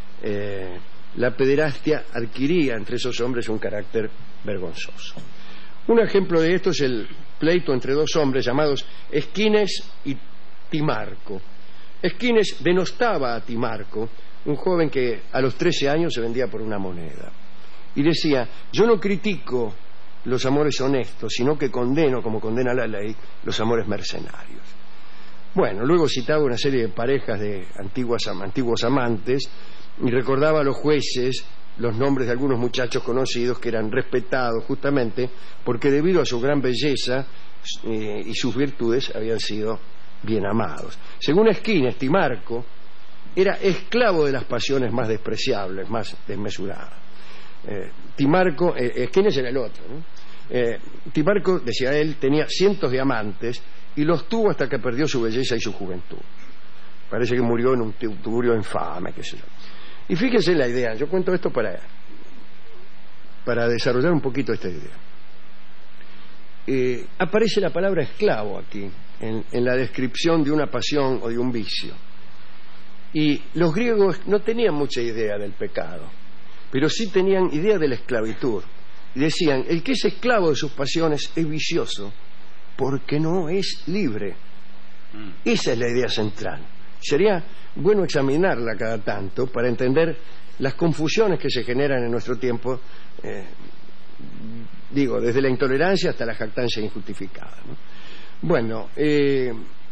eh, la pederastia adquiría entre esos hombres un carácter vergonzoso. Un ejemplo de esto es el pleito entre dos hombres llamados Esquines y Timarco. Esquines denostaba a Timarco, un joven que a los trece años se vendía por una moneda, y decía: yo no critico los amores honestos, sino que condeno, como condena la ley, los amores mercenarios. Bueno, luego citaba una serie de parejas de antiguas, antiguos amantes y recordaba a los jueces los nombres de algunos muchachos conocidos que eran respetados justamente porque debido a su gran belleza eh, y sus virtudes habían sido bien amados. Según Esquines, Timarco era esclavo de las pasiones más despreciables, más desmesuradas. Eh, Timarco, eh, Esquines era el otro, ¿no? Eh, Timarco, decía él, tenía cientos de amantes y los tuvo hasta que perdió su belleza y su juventud. Parece que murió en un tugurio infame, qué sé yo. Y fíjense la idea, yo cuento esto para, para desarrollar un poquito esta idea. Eh, aparece la palabra esclavo aquí, en, en la descripción de una pasión o de un vicio. Y los griegos no tenían mucha idea del pecado, pero sí tenían idea de la esclavitud. Y decían, el que es esclavo de sus pasiones es vicioso, porque no es libre. Esa es la idea central. Sería bueno examinarla cada tanto para entender las confusiones que se generan en nuestro tiempo, eh, digo, desde la intolerancia hasta la jactancia injustificada, ¿no? Bueno, eh,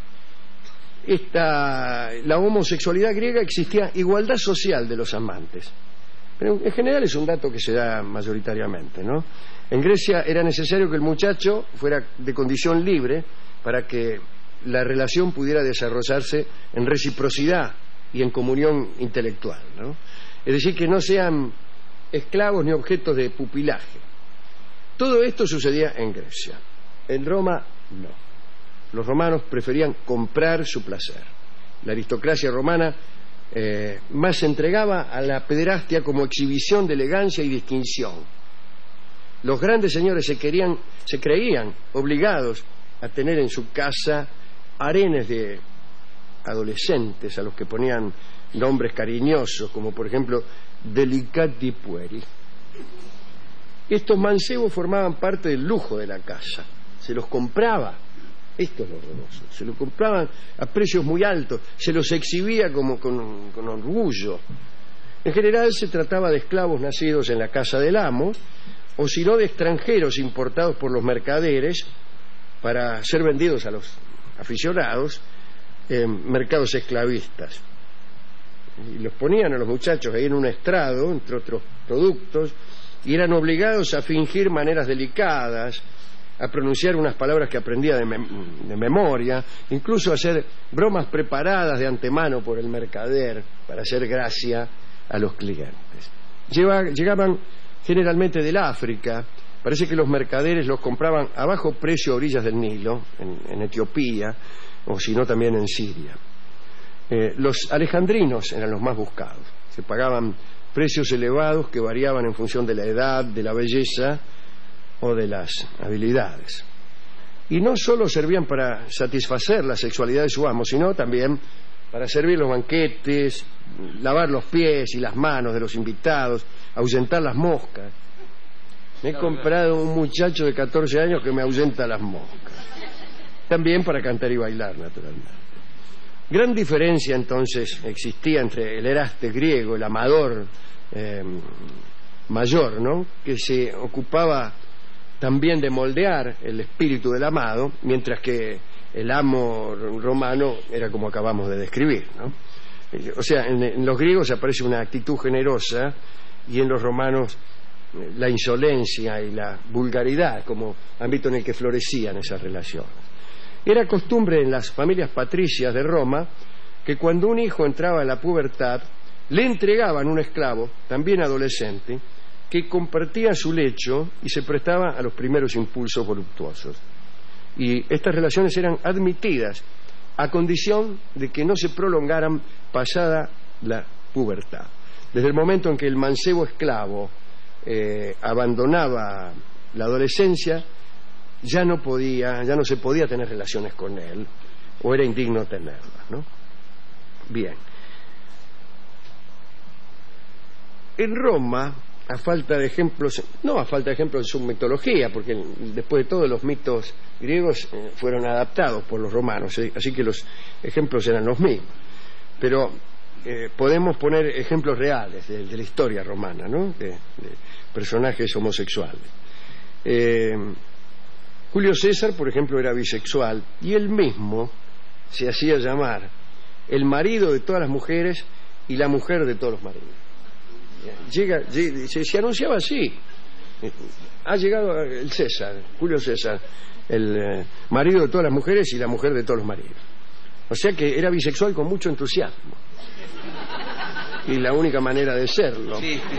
esta, la homosexualidad griega existía igualdad social de los amantes, pero en general es un dato que se da mayoritariamente, ¿no? En Grecia era necesario que el muchacho fuera de condición libre para que la relación pudiera desarrollarse en reciprocidad y en comunión intelectual, ¿no? Es decir, que no sean esclavos ni objetos de pupilaje. Todo esto sucedía en Grecia. En Roma, no. Los romanos preferían comprar su placer. La aristocracia romana eh, más se entregaba a la pederastia como exhibición de elegancia y distinción. Los grandes señores se, querían, se creían obligados a tener en su casa harenes de adolescentes a los que ponían nombres cariñosos, como por ejemplo Delicati Pueri. Estos mancebos formaban parte del lujo de la casa, se los compraba, esto es lo horroroso, se los compraban a precios muy altos, se los exhibía como con, con orgullo. En general se trataba de esclavos nacidos en la casa del amo, o si no de extranjeros importados por los mercaderes para ser vendidos a los aficionados en mercados esclavistas. Y los ponían a los muchachos ahí en un estrado, entre otros productos, y eran obligados a fingir maneras delicadas, a pronunciar unas palabras que aprendía de, mem- de memoria, incluso a hacer bromas preparadas de antemano por el mercader para hacer gracia a los clientes. Lleva, llegaban generalmente del África. Parece que los mercaderes los compraban a bajo precio a orillas del Nilo, en, en Etiopía, o si no también en Siria. Eh, los alejandrinos eran los más buscados. Se pagaban precios elevados que variaban en función de la edad, de la belleza o de las habilidades. Y no solo servían para satisfacer la sexualidad de su amo, sino también para servir los banquetes, lavar los pies y las manos de los invitados, ahuyentar las moscas. Me he comprado un muchacho de catorce años que me ahuyenta las moscas. También para cantar y bailar, naturalmente. Gran diferencia entonces existía entre el eraste griego, el amador eh, mayor, ¿no?, que se ocupaba también de moldear el espíritu del amado, mientras que el amo romano era como acabamos de describir, ¿no? O sea, en, en los griegos aparece una actitud generosa y en los romanos la insolencia y la vulgaridad como ámbito en el que florecían esas relaciones. Era costumbre en las familias patricias de Roma que cuando un hijo entraba en la pubertad le entregaban un esclavo, también adolescente, que compartía su lecho y se prestaba a los primeros impulsos voluptuosos. Y estas relaciones eran admitidas a condición de que no se prolongaran pasada la pubertad. Desde el momento en que el mancebo esclavo eh, abandonaba la adolescencia, ya no podía, ya no se podía tener relaciones con él, o era indigno tenerlas, ¿no? Bien. En Roma, a falta de ejemplos, no a falta de ejemplos en su mitología, porque después de todo los mitos griegos eh, fueron adaptados por los romanos, eh, así que los ejemplos eran los mismos. Pero eh, podemos poner ejemplos reales de, de la historia romana, ¿no?, de, de personajes homosexuales. Eh, Julio César, por ejemplo, era bisexual y él mismo se hacía llamar el marido de todas las mujeres y la mujer de todos los maridos. Llega, llega se, se anunciaba así: ha llegado el César, Julio César, el eh, marido de todas las mujeres y la mujer de todos los maridos. O sea que era bisexual con mucho entusiasmo, y la única manera de serlo. Sí.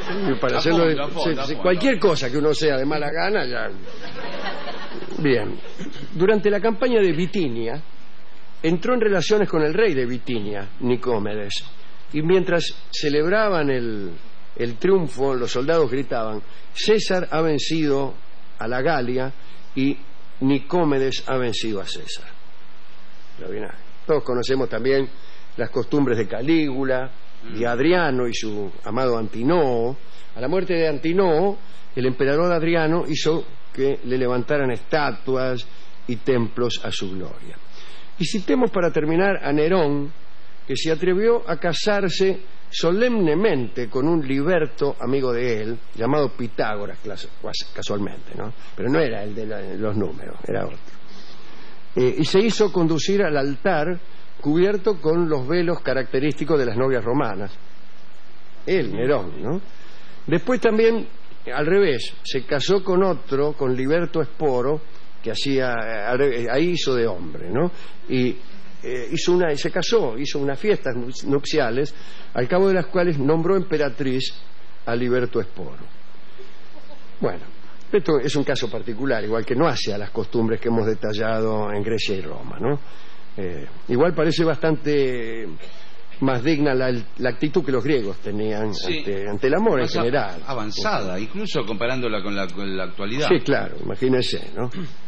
Y para A hacerlo, fondo, a fondo, sí, a sí, fondo. cualquier cosa que uno sea de mala gana, ya. Bien. Durante la campaña de Bitinia, entró en relaciones con el rey de Bitinia, Nicómedes. Y mientras celebraban el, el triunfo, los soldados gritaban: César ha vencido a la Galia y Nicómedes ha vencido a César. Todos conocemos también las costumbres de Calígula y Adriano y su amado Antinoo. A la muerte de Antinoo, el emperador Adriano hizo que le levantaran estatuas y templos a su gloria. Y citemos para terminar a Nerón, que se atrevió a casarse solemnemente con un liberto amigo de él, llamado Pitágoras, casualmente, ¿no? Pero no era el de la, los números, era otro. Eh, y se hizo conducir al altar cubierto con los velos característicos de las novias romanas. Él, Nerón, ¿no? Después también, al revés, se casó con otro, con Liberto Esporo, que hacía, ahí hizo de hombre, ¿no? Y eh, hizo una, se casó, hizo unas fiestas nupciales, al cabo de las cuales nombró emperatriz a Liberto Esporo. Bueno, esto es un caso particular, igual que no hace a las costumbres que hemos detallado en Grecia y Roma, ¿no? Eh, igual parece bastante más digna la, la actitud que los griegos tenían sí. ante, ante el amor en general. Avanzada, incluso comparándola con la, con la actualidad. Sí, claro, imagínense, ¿no?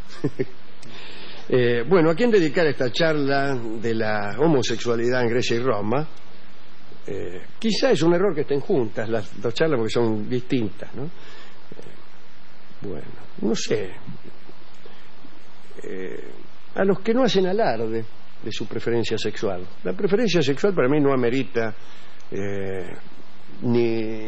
eh, bueno, ¿a quién dedicar esta charla de la homosexualidad en Grecia y Roma? Eh, quizá es un error que estén juntas las dos charlas porque son distintas, ¿no? Eh, bueno, no sé. Eh, a los que no hacen alarde de su preferencia sexual. La preferencia sexual para mí no amerita eh, ni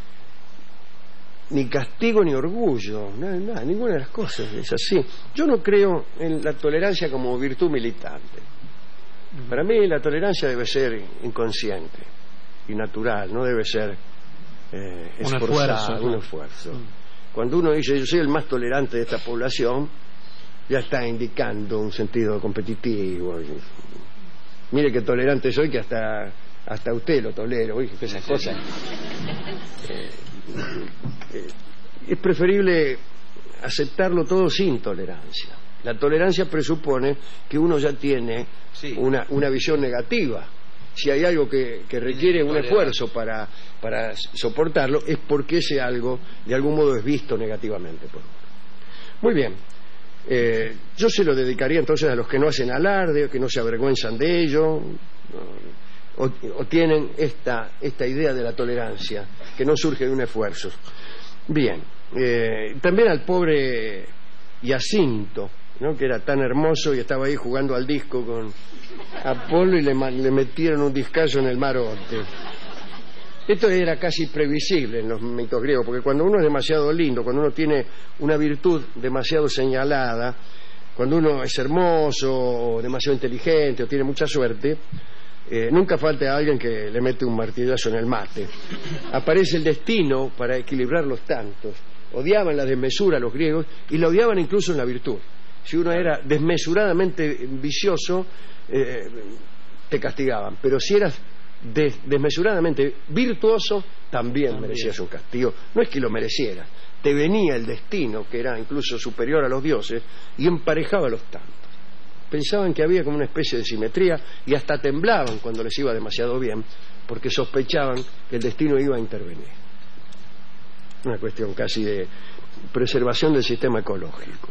ni castigo ni orgullo, nada, nada, ninguna de las cosas es así. Yo no creo en la tolerancia como virtud militante. Para mí la tolerancia debe ser inconsciente y natural, no debe ser eh, esforzada, un esfuerzo. Cuando uno dice yo soy el más tolerante de esta población, ya está indicando un sentido competitivo. Mire qué tolerante soy, que hasta hasta usted lo tolero. Oye, que esas cosas. Eh, eh, es preferible aceptarlo todo sin tolerancia. La tolerancia presupone que uno ya tiene sí. una, una visión negativa. Si hay algo que, que requiere un esfuerzo para, para soportarlo, es porque ese algo de algún modo es visto negativamente por uno. Muy bien. Eh, yo se lo dedicaría entonces a los que no hacen alarde, que no se avergüenzan de ello, o, o tienen esta, esta idea de la tolerancia, que no surge de un esfuerzo. Bien, eh, también al pobre Jacinto, ¿no? Que era tan hermoso y estaba ahí jugando al disco con Apolo y le, le metieron un discazo en el marote. Esto era casi previsible en los mitos griegos, porque cuando uno es demasiado lindo, cuando uno tiene una virtud demasiado señalada, cuando uno es hermoso o demasiado inteligente o tiene mucha suerte, eh, nunca falta alguien que le mete un martillazo en el mate. Aparece el destino para equilibrar los tantos. Odiaban la desmesura los griegos y la odiaban incluso en la virtud. Si uno era desmesuradamente vicioso, eh, te castigaban, pero si eras Des, desmesuradamente virtuoso, también, también merecías un castigo. No es que lo merecieras, te venía el destino, que era incluso superior a los dioses, y emparejaba a los tantos. Pensaban que había como una especie de simetría y hasta temblaban cuando les iba demasiado bien, porque sospechaban que el destino iba a intervenir. Una cuestión casi de preservación del sistema ecológico.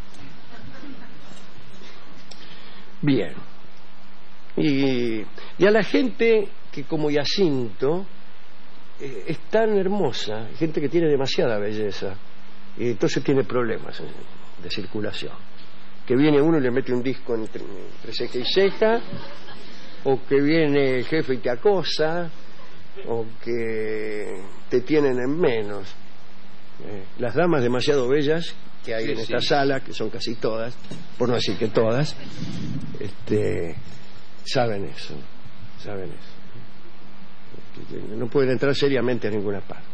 Bien. Y, y a la gente que como Jacinto eh, es tan hermosa, gente que tiene demasiada belleza, y entonces tiene problemas eh, de circulación, que viene uno y le mete un disco entre, entre ceja y ceja, o que viene el jefe y te acosa, o que te tienen en menos. Eh, las damas demasiado bellas que hay sí, en esta sí. sala, que son casi todas, por no decir que todas, este, saben eso, saben eso. No pueden entrar seriamente a ninguna parte.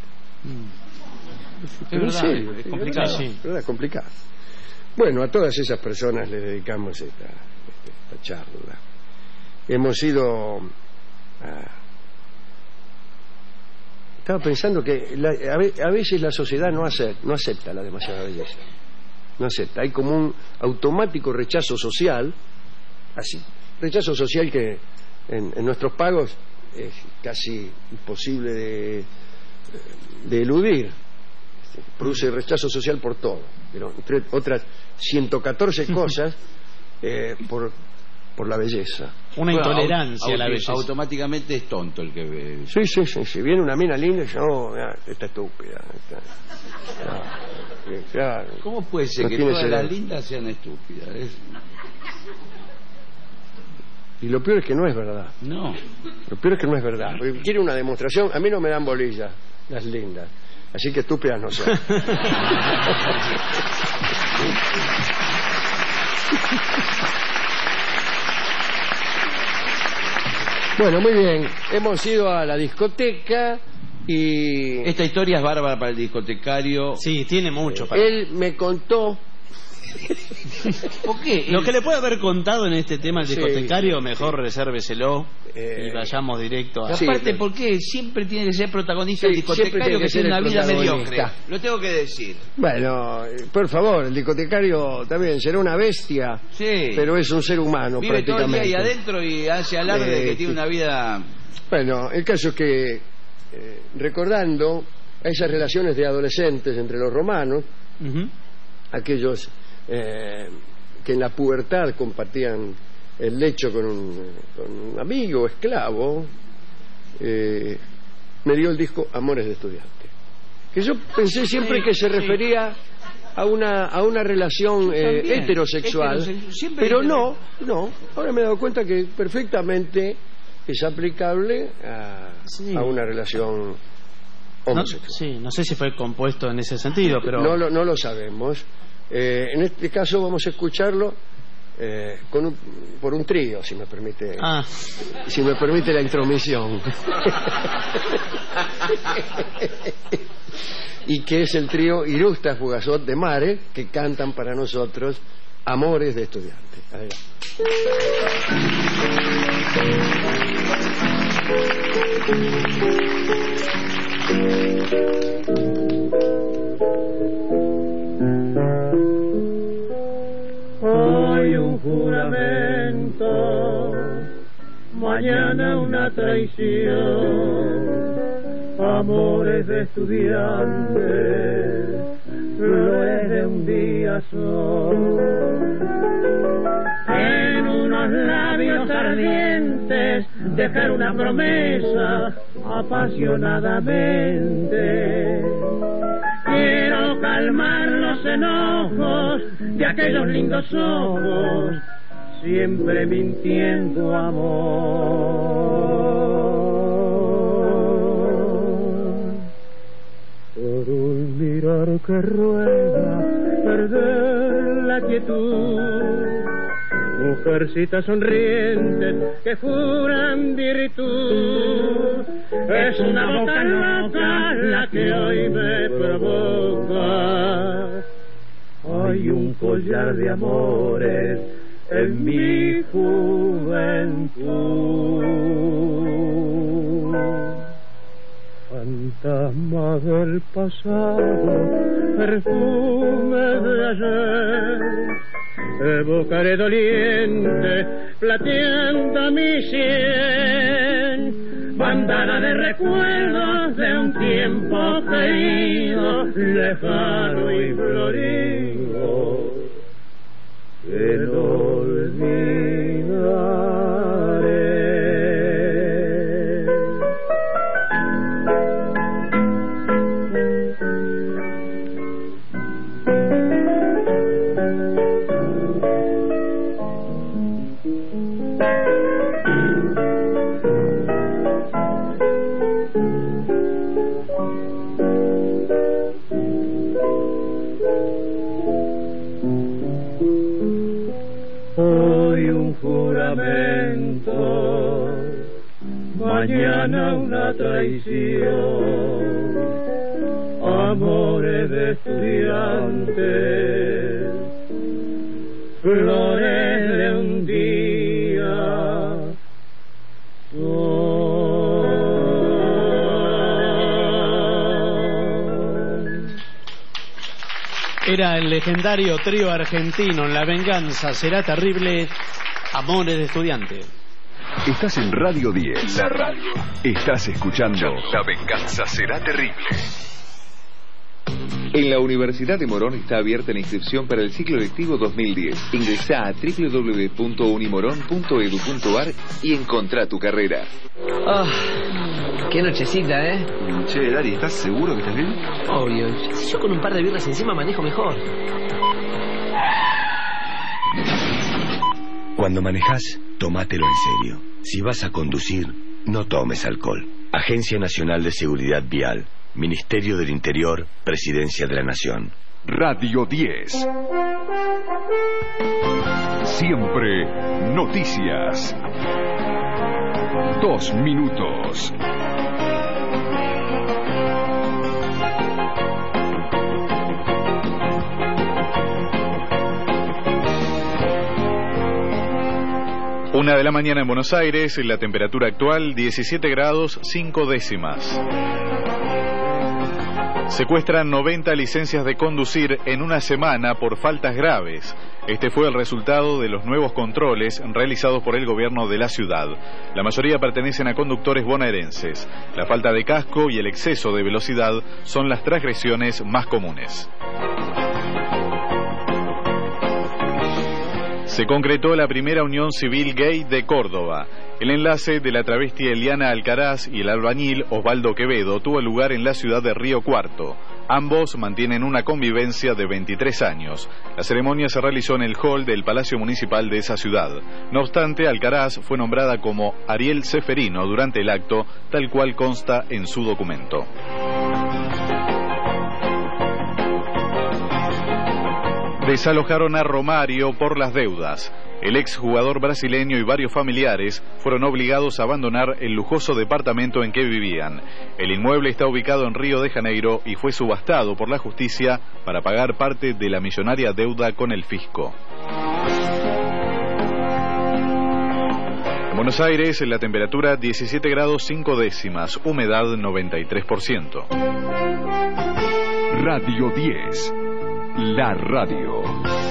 Es verdad, serio, es complicado. Es verdad, sí. verdad, complicado. Bueno, a todas esas personas les dedicamos esta, esta charla. Hemos ido a... estaba pensando que la, a, ve, a veces la sociedad no, hace, no acepta la demasiada belleza. No acepta. Hay como un automático rechazo social, así, rechazo social que en, en nuestros pagos es casi imposible de, de eludir. Produce rechazo social por todo, pero entre otras ciento catorce cosas eh, por, por la belleza. Una Bueno, intolerancia au- a la belleza. Automáticamente es tonto el que ve. Sí, sí, sí, si viene una mina linda, yo, oh, ah, está estúpida. Está, ah, eh, claro. ¿Cómo puede ser No que tiene todas cerebro. las lindas sean estúpidas? Es- Y lo peor es que no es verdad. No. Lo peor es que no es verdad. Porque quiere una demostración. A mí no me dan bolilla las lindas. Así que estúpidas no son. Bueno, muy bien. Hemos ido a la discoteca y Esta historia es bárbara para el discotecario. Sí, tiene mucho para... él me contó. ¿Por qué? Lo que le puede haber contado en este tema al Sí, discotecario, mejor resérveselo Eh, y vayamos directo a... Sí, Aparte, pero- ¿por qué siempre tiene que ser protagonista Sí, el siempre tiene discotecario que que ser tiene el una vida protagonista. mediocre? Lo tengo que decir. Bueno, eh, por favor, el discotecario también será una bestia, Sí. pero es un ser humano Vive todo el prácticamente. día ahí adentro y hace alarde de Eh, que tiene sí. una vida... Bueno, el caso es que, eh, recordando a esas relaciones de adolescentes entre los romanos, Ujú. aquellos eh, que en la pubertad compartían el lecho con un, con un amigo, esclavo, eh, me dio el disco Amores de Estudiante. Que yo pensé siempre Sí, que se sí. refería a una, a una relación eh, También, heterosexual, heterosexual, siempre pero hetero- no, no. Ahora me he dado cuenta que perfectamente es aplicable a, Sí. a una relación No, homosexual. sí, no sé si fue compuesto en ese sentido, pero... No lo, no lo sabemos. Eh, en este caso vamos a escucharlo eh, con un- por un trío, si me permite, Ah, si me permite la intromisión. Y que es el trío Irusta Fugazot de Mare, que cantan para nosotros Amores de Estudiante. Adelante. Hoy un juramento, mañana una traición, amores de estudiantes, flores de un día son. En unos labios ardientes, dejar una promesa apasionadamente. Quiero calmar los enojos de aquellos lindos ojos, siempre mintiendo amor. Por un mirar que ruega perder la quietud, mujercitas sonrientes que juran virtud, es una boca loca la que hoy me provoca. Hay un collar de amores en mi juventud. Fantasma del pasado, perfume de ayer, evocaré doliente, plateando mi sien, bandana de recuerdos de un tiempo querido, lejano y florido, que no olvidaré. Hoy un juramento, mañana una traición, amores de estudiantes, flores de un día son. Era el legendario trío argentino en La Venganza Será Terrible, Amores de Estudiante. Estás en Radio diez. La radio. Estás escuchando La Venganza Será Terrible. En la Universidad de Morón está abierta la inscripción para el ciclo lectivo dos mil diez. Ingresá a doble u doble u doble u punto unimoron punto edu punto ar y encontrá tu carrera. Ah, qué nochecita, ¿eh? Che, Dari, ¿estás seguro que estás bien? Obvio. Si yo con un par de birras encima manejo mejor. Cuando manejas, tómatelo en serio. Si vas a conducir, no tomes alcohol. Agencia Nacional de Seguridad Vial. Ministerio del Interior, Presidencia de la Nación. Radio diez. Siempre noticias. Dos minutos. Una de la mañana en Buenos Aires, la temperatura actual diecisiete grados cinco décimas. Secuestran noventa licencias de conducir en una semana por faltas graves. Este fue el resultado de los nuevos controles realizados por el gobierno de la ciudad. La mayoría pertenecen a conductores bonaerenses. La falta de casco y el exceso de velocidad son las transgresiones más comunes. Se concretó la primera unión civil gay de Córdoba. El enlace de la travesti Eliana Alcaraz y el albañil Osvaldo Quevedo tuvo lugar en la ciudad de Río Cuarto. Ambos mantienen una convivencia de veintitrés años. La ceremonia se realizó en el hall del Palacio Municipal de esa ciudad. No obstante, Alcaraz fue nombrada como Ariel Ceferino durante el acto, tal cual consta en su documento. Desalojaron a Romario por las deudas. El exjugador brasileño y varios familiares fueron obligados a abandonar el lujoso departamento en que vivían. El inmueble está ubicado en Río de Janeiro y fue subastado por la justicia para pagar parte de la millonaria deuda con el fisco. En Buenos Aires, la temperatura diecisiete grados cinco décimas, humedad noventa y tres por ciento. Radio diez. La radio.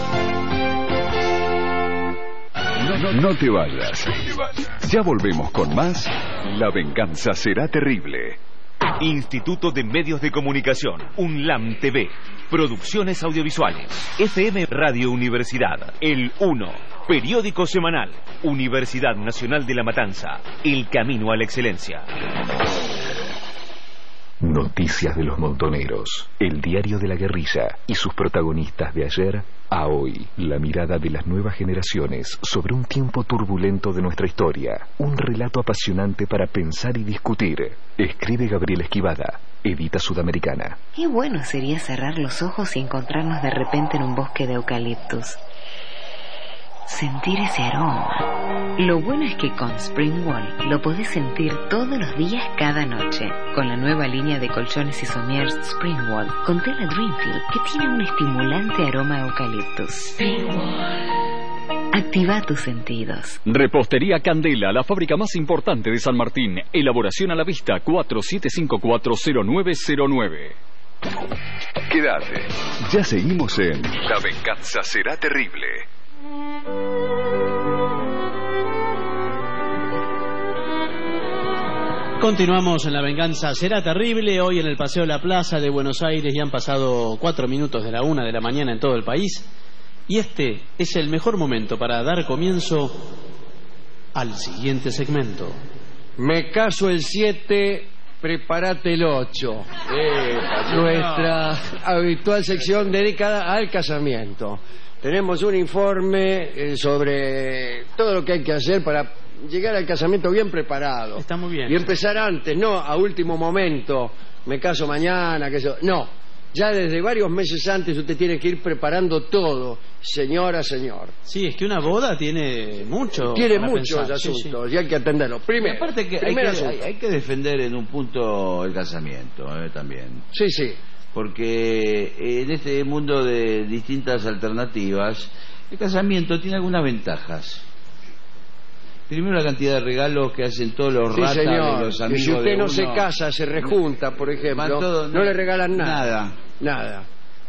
No, no, no te vayas. Ya volvemos con más. La Venganza Será Terrible. Instituto de Medios de Comunicación, UNLAM T V, Producciones Audiovisuales, F M Radio Universidad, El uno, Periódico Semanal, Universidad Nacional de La Matanza, El Camino a la Excelencia. Noticias de los Montoneros, el diario de la guerrilla y sus protagonistas de ayer a hoy. La mirada de las nuevas generaciones sobre un tiempo turbulento de nuestra historia. Un relato apasionante para pensar y discutir. Escribe Gabriel Esquivada, edita Sudamericana. Qué bueno sería cerrar los ojos y encontrarnos de repente en un bosque de eucaliptus. Sentir ese aroma. Lo bueno es que con Springwall lo podés sentir todos los días, cada noche. Con la nueva línea de colchones y somiers Springwall con tela Dreamfield, que tiene un estimulante aroma a eucaliptus. Springwall. Activa tus sentidos. Repostería Candela, la fábrica más importante de San Martín. Elaboración a la vista, cuatro siete cinco cuatro cero nueve cero nueve. Quédate. Ya seguimos en La Venganza Será Terrible. Continuamos en La Venganza Será Terrible. Hoy en el Paseo de la Plaza de Buenos Aires ya han pasado cuatro minutos de la una de la mañana en todo el país. Y este es el mejor momento para dar comienzo al siguiente segmento. Me caso el siete, prepárate el ocho. Eh, Nuestra habitual sección dedicada al casamiento. Tenemos un informe eh, sobre todo lo que hay que hacer para llegar al casamiento bien preparado. Está muy bien. Y empezar antes, no a último momento, me caso mañana, que eso. No, ya desde varios meses antes usted tiene que ir preparando todo, señora, señor. Sí, es que una boda tiene mucho. Tiene muchos pensar. asuntos, sí, sí. Y hay que atenderlos. Primero, aparte que, hay que, hay, hay que defender en un punto el casamiento eh, también. Sí, sí. Porque en este mundo de distintas alternativas, el casamiento tiene algunas ventajas. Primero, la cantidad de regalos que hacen todos los sí, ratas señor. de los amigos. Y si usted de no uno, se casa, se rejunta, por ejemplo, todo, no, no le regalan nada. Nada. Nada.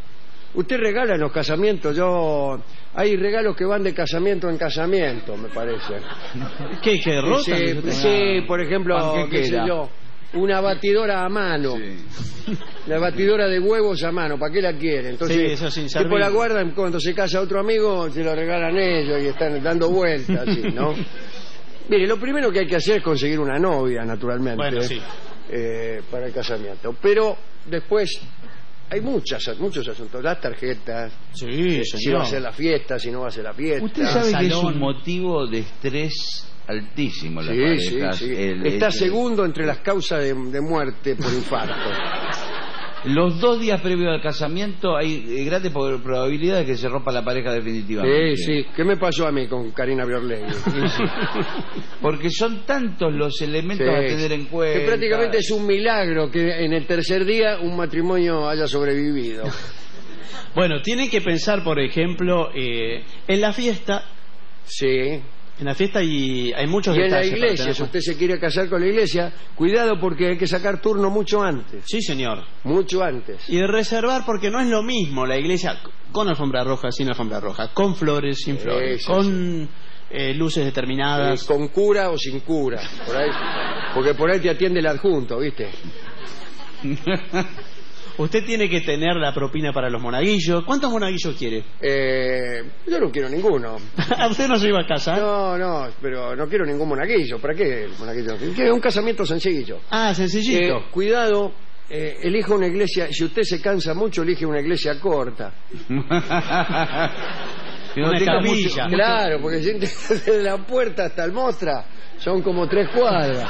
Usted regala en los casamientos, yo... Hay regalos que van de casamiento en casamiento, me parece. ¿Qué? ¿Que rotan? Sí, sí, por ejemplo, qué sé yo, una batidora a mano. Sí. La batidora de huevos a mano, ¿para qué la quiere? Entonces, sí, eso sin servir. Tipo la guardan, cuando se casa otro amigo, se lo regalan ellos y están dando vueltas, ¿sí, no? Mire, lo primero que hay que hacer es conseguir una novia, naturalmente, bueno, sí. eh, para el casamiento. Pero después hay muchas, muchos asuntos, las tarjetas, sí, eh, si va a ser la fiesta, si no va a ser la fiesta. Usted sabe que es un motivo de estrés altísimo las sí, parejas. Sí, sí. El, Está el, segundo entre las causas de, de muerte por infarto. Los dos días previos al casamiento hay eh, grandes probabilidades de que se rompa la pareja definitivamente. Sí, sí. ¿Qué me pasó a mí con Karina Biorlegui? Sí, sí. Porque son tantos los elementos sí, a tener en cuenta. Que prácticamente es un milagro que en el tercer día un matrimonio haya sobrevivido. Bueno, tienen que pensar, por ejemplo, eh, en la fiesta. Sí. En la fiesta y hay muchos y detalles. Y en la iglesia, si usted se quiere casar con la iglesia, cuidado porque hay que sacar turno mucho antes. Sí, señor. Mucho antes. Y de reservar porque no es lo mismo la iglesia con alfombra roja, sin alfombra roja, con flores, sin flores, sí, sí, con sí. Eh, luces determinadas. Eh, con cura o sin cura, por ahí, porque por ahí te atiende el adjunto, ¿viste? Usted tiene que tener la propina para los monaguillos. ¿Cuántos monaguillos quiere? Eh, yo no quiero ninguno. ¿A usted no se iba a casar? No, no, pero no quiero ningún monaguillo. ¿Para qué el monaguillo? Quiero un casamiento sencillo. Ah, sencillito. Eh, cuidado, eh, elija una iglesia. Si usted se cansa mucho, elige una iglesia corta. Que no tenga mucho, claro, porque si desde la puerta hasta el mostra son como tres cuadras.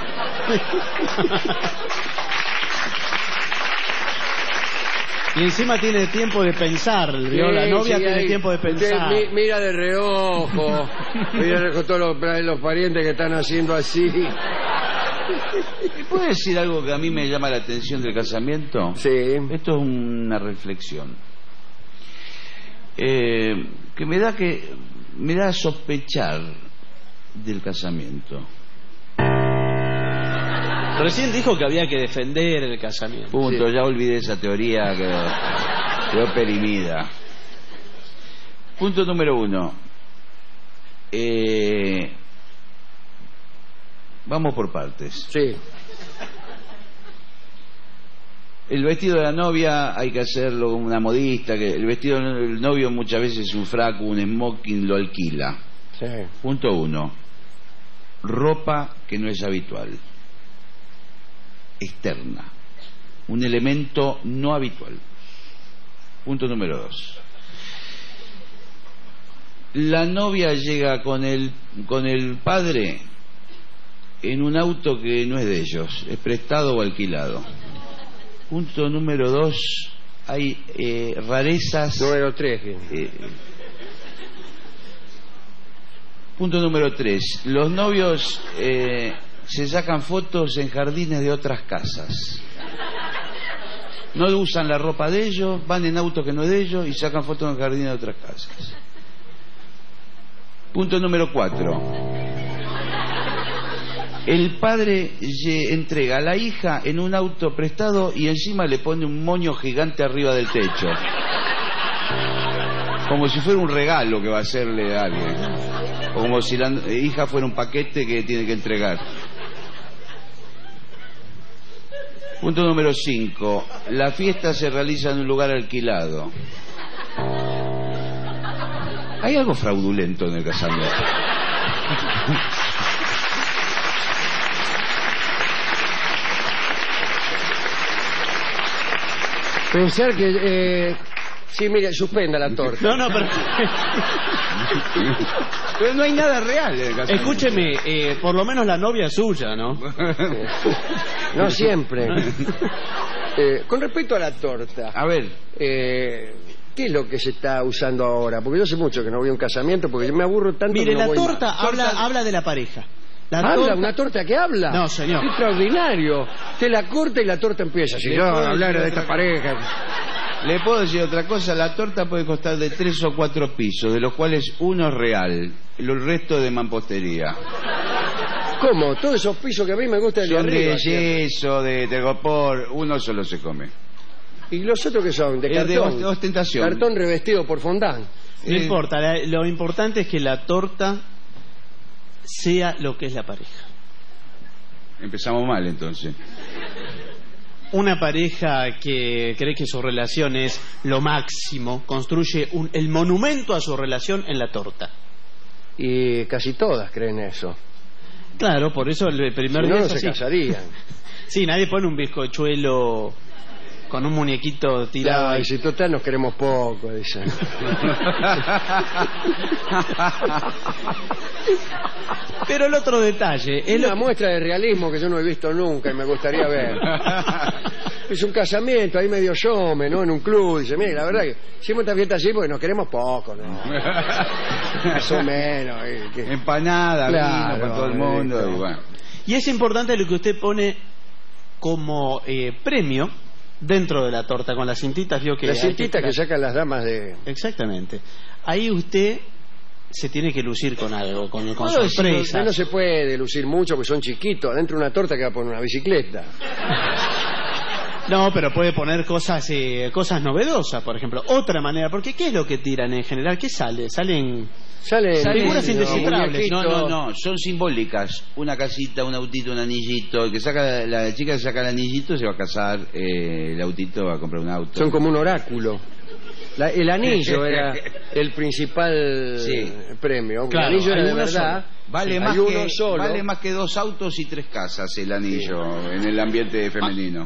Y encima tiene tiempo de pensar, sí, la novia sí, tiene hay, tiempo de pensar. Mi, mira de reojo, mira de reojo todos los, los parientes que están haciendo así. ¿Puede decir algo que a mí me llama la atención del casamiento? Sí. Esto es una reflexión. Eh, que me da que me da a sospechar del casamiento. Recién dijo que había que defender el casamiento. Punto, sí. Ya olvidé esa teoría, quedó, quedó perimida. Punto número uno. Eh, vamos por partes. Sí. El vestido de la novia hay que hacerlo con una modista. Que el vestido del novio muchas veces es un fraco, un smoking, lo alquila. Sí. Punto uno. Ropa que no es habitual. Externa, un elemento no habitual. Punto número dos. La novia llega con el con el padre en un auto que no es de ellos, es prestado o alquilado. Punto número dos. Hay eh, rarezas. Número tres. Eh, punto número tres. Los novios eh, se sacan fotos en jardines de otras casas. No usan la ropa de ellos, van en auto que no es de ellos y sacan fotos en jardines de otras casas. Punto número cuatro. El padre entrega a la hija en un auto prestado y encima le pone un moño gigante arriba del techo. Como si fuera un regalo que va a hacerle a alguien. O como si la hija fuera un paquete que tiene que entregar. Punto número cinco. La fiesta se realiza en un lugar alquilado. Hay algo fraudulento en el casamiento. Pensar que... Eh... Sí, mire, suspenda la torta. No, no, pero... pero no hay nada real en el casamiento. Escúcheme, eh, por lo menos la novia es suya, ¿no? No siempre. Eh, con respecto a la torta. A ver. Eh, ¿Qué es lo que se está usando ahora? Porque yo hace mucho que no voy a un casamiento porque yo me aburro tanto. Mire, que no la voy torta, más. habla, torta habla de la pareja. La ¿Habla? torta... ¿Una torta que habla? No, señor. Qué extraordinario. Usted la corta y la torta empieza. Si yo hablara de esta pareja... Le puedo decir otra cosa, la torta puede costar de tres o cuatro pisos, de los cuales uno es real, el resto de mampostería. ¿Cómo? Todos esos pisos que a mí me gustan de Son arriba, de yeso, de telgopor, uno solo se come. ¿Y los otros que son? De Eh, de cartón. ost- ostentación. Cartón revestido por fondant. No importa, la- lo importante es que la torta sea lo que es la pareja. Empezamos mal entonces. Una pareja que cree que su relación es lo máximo construye un- el monumento a su relación en la torta. Y casi todas creen eso. Claro, por eso el primer Si no, día no es se así. casarían. Sí, nadie pone un bizcochuelo con un muñequito tirado Ay, ahí. si total nos queremos poco, dicen. Pero el otro detalle Es es una lo que- muestra de realismo que yo no he visto nunca y me gustaría ver. Es un casamiento, ahí medio showme, ¿no? En un club. Dice, mire, la verdad que hicimos esta fiesta así porque nos queremos poco, ¿no? Más o menos. y que- Empanada, Claro, vino para todo el mundo. listo. Y bueno. Y es importante lo que usted pone como eh, premio dentro de la torta con las cintitas. Vio que Las hay cintitas que esperar. sacan las damas de... Exactamente. Ahí usted se tiene que lucir con algo, con, con Bueno, si sorpresas. no, no se puede lucir mucho porque son chiquitos. Adentro de una torta que va a poner una bicicleta. No, pero puede poner cosas eh, cosas novedosas, por ejemplo. Otra manera, porque ¿qué es lo que tiran en general? ¿Qué sale? Salen Salen figuras no, indescifrables. muñequitos. No, no, no, son simbólicas. Una casita, un autito, un anillito. El que saca, la chica que saca el anillito se va a casar, eh, el autito va a comprar un auto. Son como un oráculo. La- el anillo era el principal Sí. premio. Claro, el anillo hay era de uno verdad. Vale, Sí, más hay uno que, solo. vale más que dos autos y tres casas el anillo en el ambiente femenino.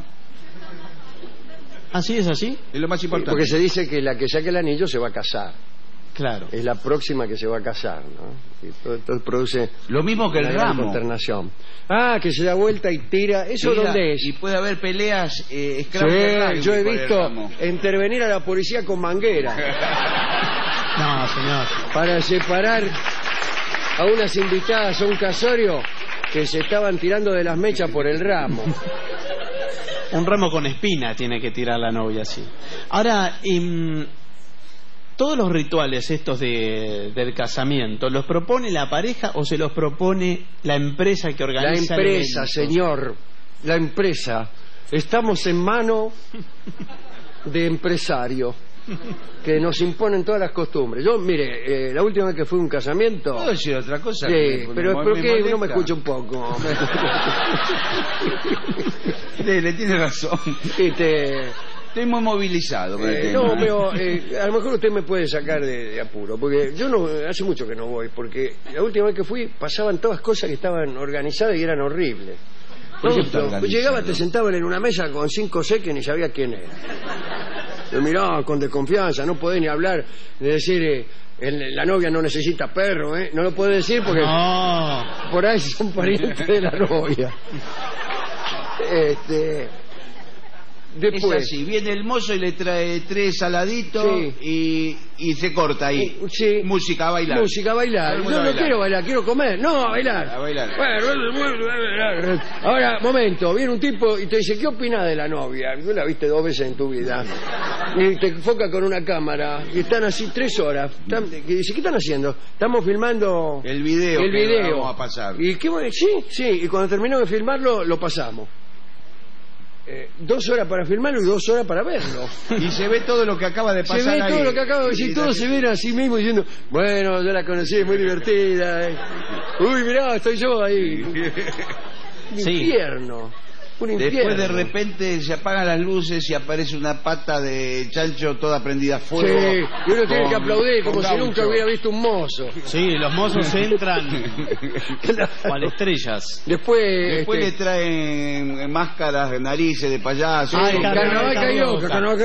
¿Así es así? Es lo más importante. Porque se dice que la que saque el anillo se va a casar. Claro. Es la próxima que se va a casar, ¿no? Y todo esto produce Lo mismo que el una gran ramo. consternación. Ah, que se da vuelta y tira. ¿Eso Tira, dónde es? Y puede haber peleas eh, Sí, scrum de rugby yo he por el visto ramo. intervenir a la policía con manguera No, señor. para separar a unas invitadas a un casorio que se estaban tirando de las mechas por el ramo. Un ramo con espina tiene que tirar la novia, sí. Ahora, em, todos los rituales estos de, del casamiento, ¿los propone la pareja o se los propone la empresa que La organiza el empresa, evento? señor, la empresa. Estamos en mano de empresario que nos imponen todas las costumbres. Yo, mire, eh, la última vez que fui a un casamiento... ¿Puedo decir otra cosa? Sí, que me- pero me- ¿por me qué molesta? no me escucha un poco? Le, le tiene razón. Este, Estoy muy movilizado con el eh, tema. no, pero eh, a lo mejor usted me puede sacar de, de apuro, porque yo no hace mucho que no voy, porque la última vez que fui pasaban todas cosas que estaban organizadas y eran horribles. Por Todo ejemplo, está organizado. llegaba, te sentaban en una mesa con cinco seques y ni sabía quién era. Te miraba con desconfianza, no podés ni hablar de decir, eh, el- la novia no necesita perro, ¿eh? No lo podés decir porque No. por ahí son parientes de la novia. Este, después, Es así, viene el mozo y le trae tres saladitos Sí. y, y se corta ahí. sí, Música a bailar. música a bailar. Todo el No, mundo a no bailar. quiero bailar, quiero comer. No, a bailar. A bailar. Bueno, ahora, momento, viene un tipo y te dice, ¿qué opinas de la novia? Tú la viste dos veces en tu vida. Y te enfoca con una cámara y están así tres horas. Están- y dice, ¿qué están haciendo? Estamos filmando El video el que video. vamos a pasar. Y qué bueno, sí, sí, y cuando terminamos de filmarlo, lo pasamos. Eh, dos horas para filmarlo y dos horas para verlo. Y se ve todo lo que acaba de pasar Se ve ahí. todo lo que acabo de decir, Y todo la- se ve a sí mismo diciendo, bueno, yo la conocí, es muy divertida. eh. Uy, mirá, estoy yo ahí. Un Sí. infierno. Un infierno. Después de repente se apagan las luces y aparece una pata de chancho toda prendida a Sí, fuego. y uno tiene con- que aplaudir como con si gaucho. nunca hubiera visto un mozo. Sí, los mozos entran cual estrellas. Después, Después este, le traen máscaras, narices de payaso. Ay, sí, carnaval carnaval carioca. carioca,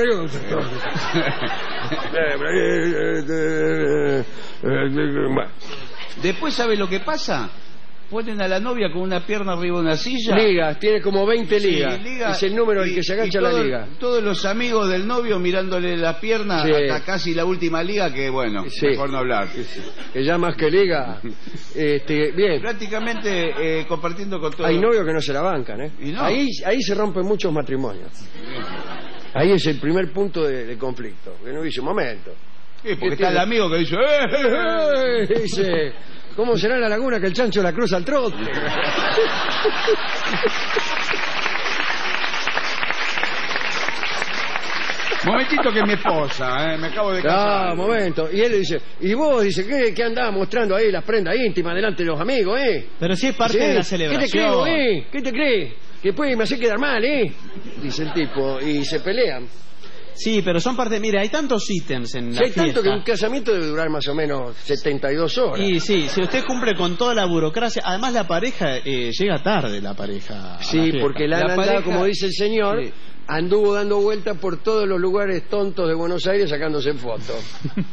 carnaval carioca. Después, ¿sabe lo que pasa? Ponen a la novia con una pierna arriba de una silla. Ligas, tiene como veinte Sí, ligas. liga, Es el número al y- que se y agacha la todo- liga. Todos los amigos del novio mirándole las piernas Sí. hasta casi la última liga, que bueno, Sí. mejor no hablar. Que ya más que liga. Este, bien. Prácticamente eh, compartiendo con todo. Hay novios que no se la bancan, ¿eh? Y no. Ahí, ahí se rompen muchos matrimonios. Ahí es el primer punto de, de conflicto. Que no dice, un momento. Sí, porque ¿Qué está el tiene? amigo que dice, ¡eh! eh, eh". Eh, dice, ¿cómo será la laguna que el chancho la cruza al trote? Momentito que mi esposa, eh, me acabo de casar. Ah, momento. Y él le dice, y vos, dice, ¿qué, qué andás mostrando ahí las prendas íntimas delante de los amigos, eh? Pero si es parte Dice, de la ¿qué celebración. te crees, vos, eh? ¿Qué te crees? Que después me hace quedar mal, eh. Dice el tipo, y se pelean. Sí, pero son parte... Mira, hay tantos ítems en la Si hay fiesta. tanto que un casamiento debe durar más o menos setenta y dos horas. Y sí, si usted cumple con toda la burocracia... Además, la pareja eh, llega tarde, la pareja. a Sí, la fiesta. porque la han La andado, pareja- como dice el señor, Sí. anduvo dando vueltas por todos los lugares tontos de Buenos Aires sacándose fotos.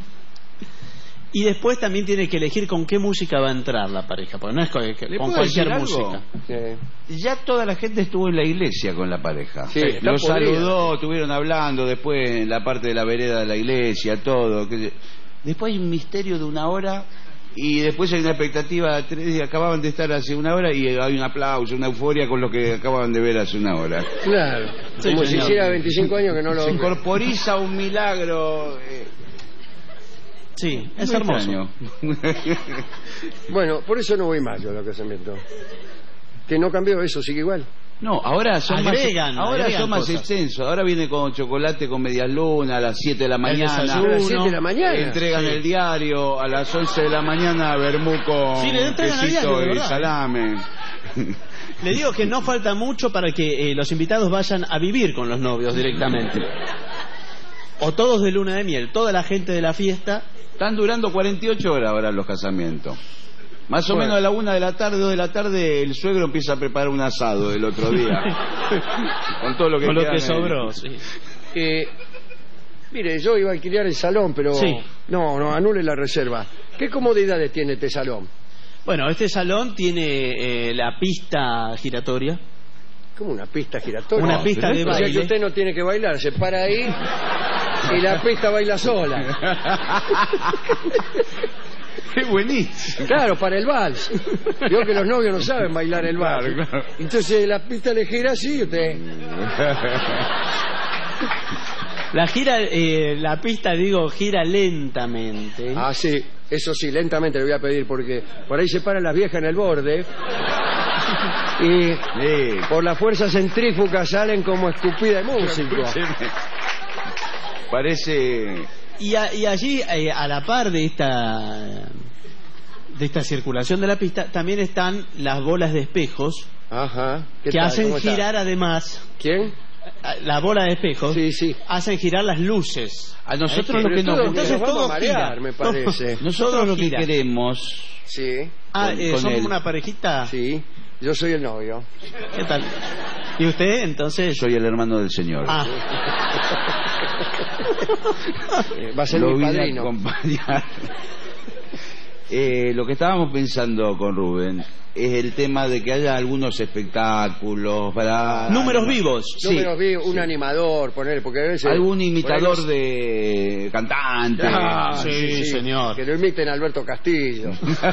Y después también tiene que elegir con qué música va a entrar la pareja, porque no es con, ¿Le con puedo cualquier decir algo? música. Sí. Ya toda la gente estuvo en la iglesia con la pareja. Sí, está Lo podrida. saludó, estuvieron hablando después en la parte de la vereda de la iglesia, todo. que- Después hay un misterio de una hora y después hay una expectativa de tres días. Acababan de estar hace una hora y hay un aplauso, una euforia con lo que acababan de ver hace una hora. Claro, Sí, como si señor. hiciera veinticinco años que no lo... Se incorporiza un milagro. eh, Sí, es muy hermoso. extraño. Bueno, por eso no voy más yo a los casamientos. Que no cambió eso, sigue igual. No, ahora son Agregan, más, ahora agregan son más cosas. extensos. Ahora viene con chocolate con medias lunas a las siete de la mañana. desayuno. A las siete de la mañana. Entregan Sí. el diario a las once de la mañana, vermú con Sí, le entregan el quesito diario, de y verdad. salame. Le digo que no falta mucho para que eh, los invitados vayan a vivir con los novios directamente. O todos de luna de miel, toda la gente de la fiesta. Están durando cuarenta y ocho horas ahora los casamientos. Más o Bueno. menos a la una de la tarde, dos de la tarde, el suegro empieza a preparar un asado del otro día. Con todo lo que Con lo queda que en el- sobró, sí. Eh, mire, yo iba a alquilar el salón, pero... Sí. No, no, anule la reserva. ¿Qué comodidades tiene este salón? Bueno, este salón tiene eh, la pista giratoria. Como una pista giratoria. Una pista de O sea que baile. usted no tiene que bailar, se para ahí y la pista baila sola. ¡Qué buenísimo! Claro, para el vals. Vio que los novios no saben bailar el vals. Claro, claro. Entonces la pista le gira así y usted... La gira, eh, la pista, digo, gira lentamente. Ah, sí, eso sí, lentamente le voy a pedir porque por ahí se paran las viejas en el borde y Sí. por la fuerza centrífuga salen como escupida de músico. Parece... Y, a- y allí, eh, a la par de esta de esta circulación de la pista, también están las bolas de espejos Ajá. ¿Qué que tal? hacen ¿Cómo está? girar además. ¿Quién? La bola de espejos Sí, sí. hacen girar las luces. A nosotros Es lo que nos todo- gusta... entonces nos vamos todo a marear, gira. me parece. Nosotros todo lo que gira. queremos... Sí, Ah, Con- eh, con ¿son él. una parejita? sí. Yo soy el novio. ¿Qué tal? ¿Y usted, entonces? Soy el hermano del señor. Ah, Eh, Va a ser Lo mi vine a padrino. acompañar. Eh, lo que estábamos pensando con Rubén es el tema de que haya algunos espectáculos para... números vivos. Yo Sí, me los vi, un animador, poner, porque a veces... algún imitador por ahí de cantante. Ah, Sí, señor. Que lo imiten a Alberto Castillo.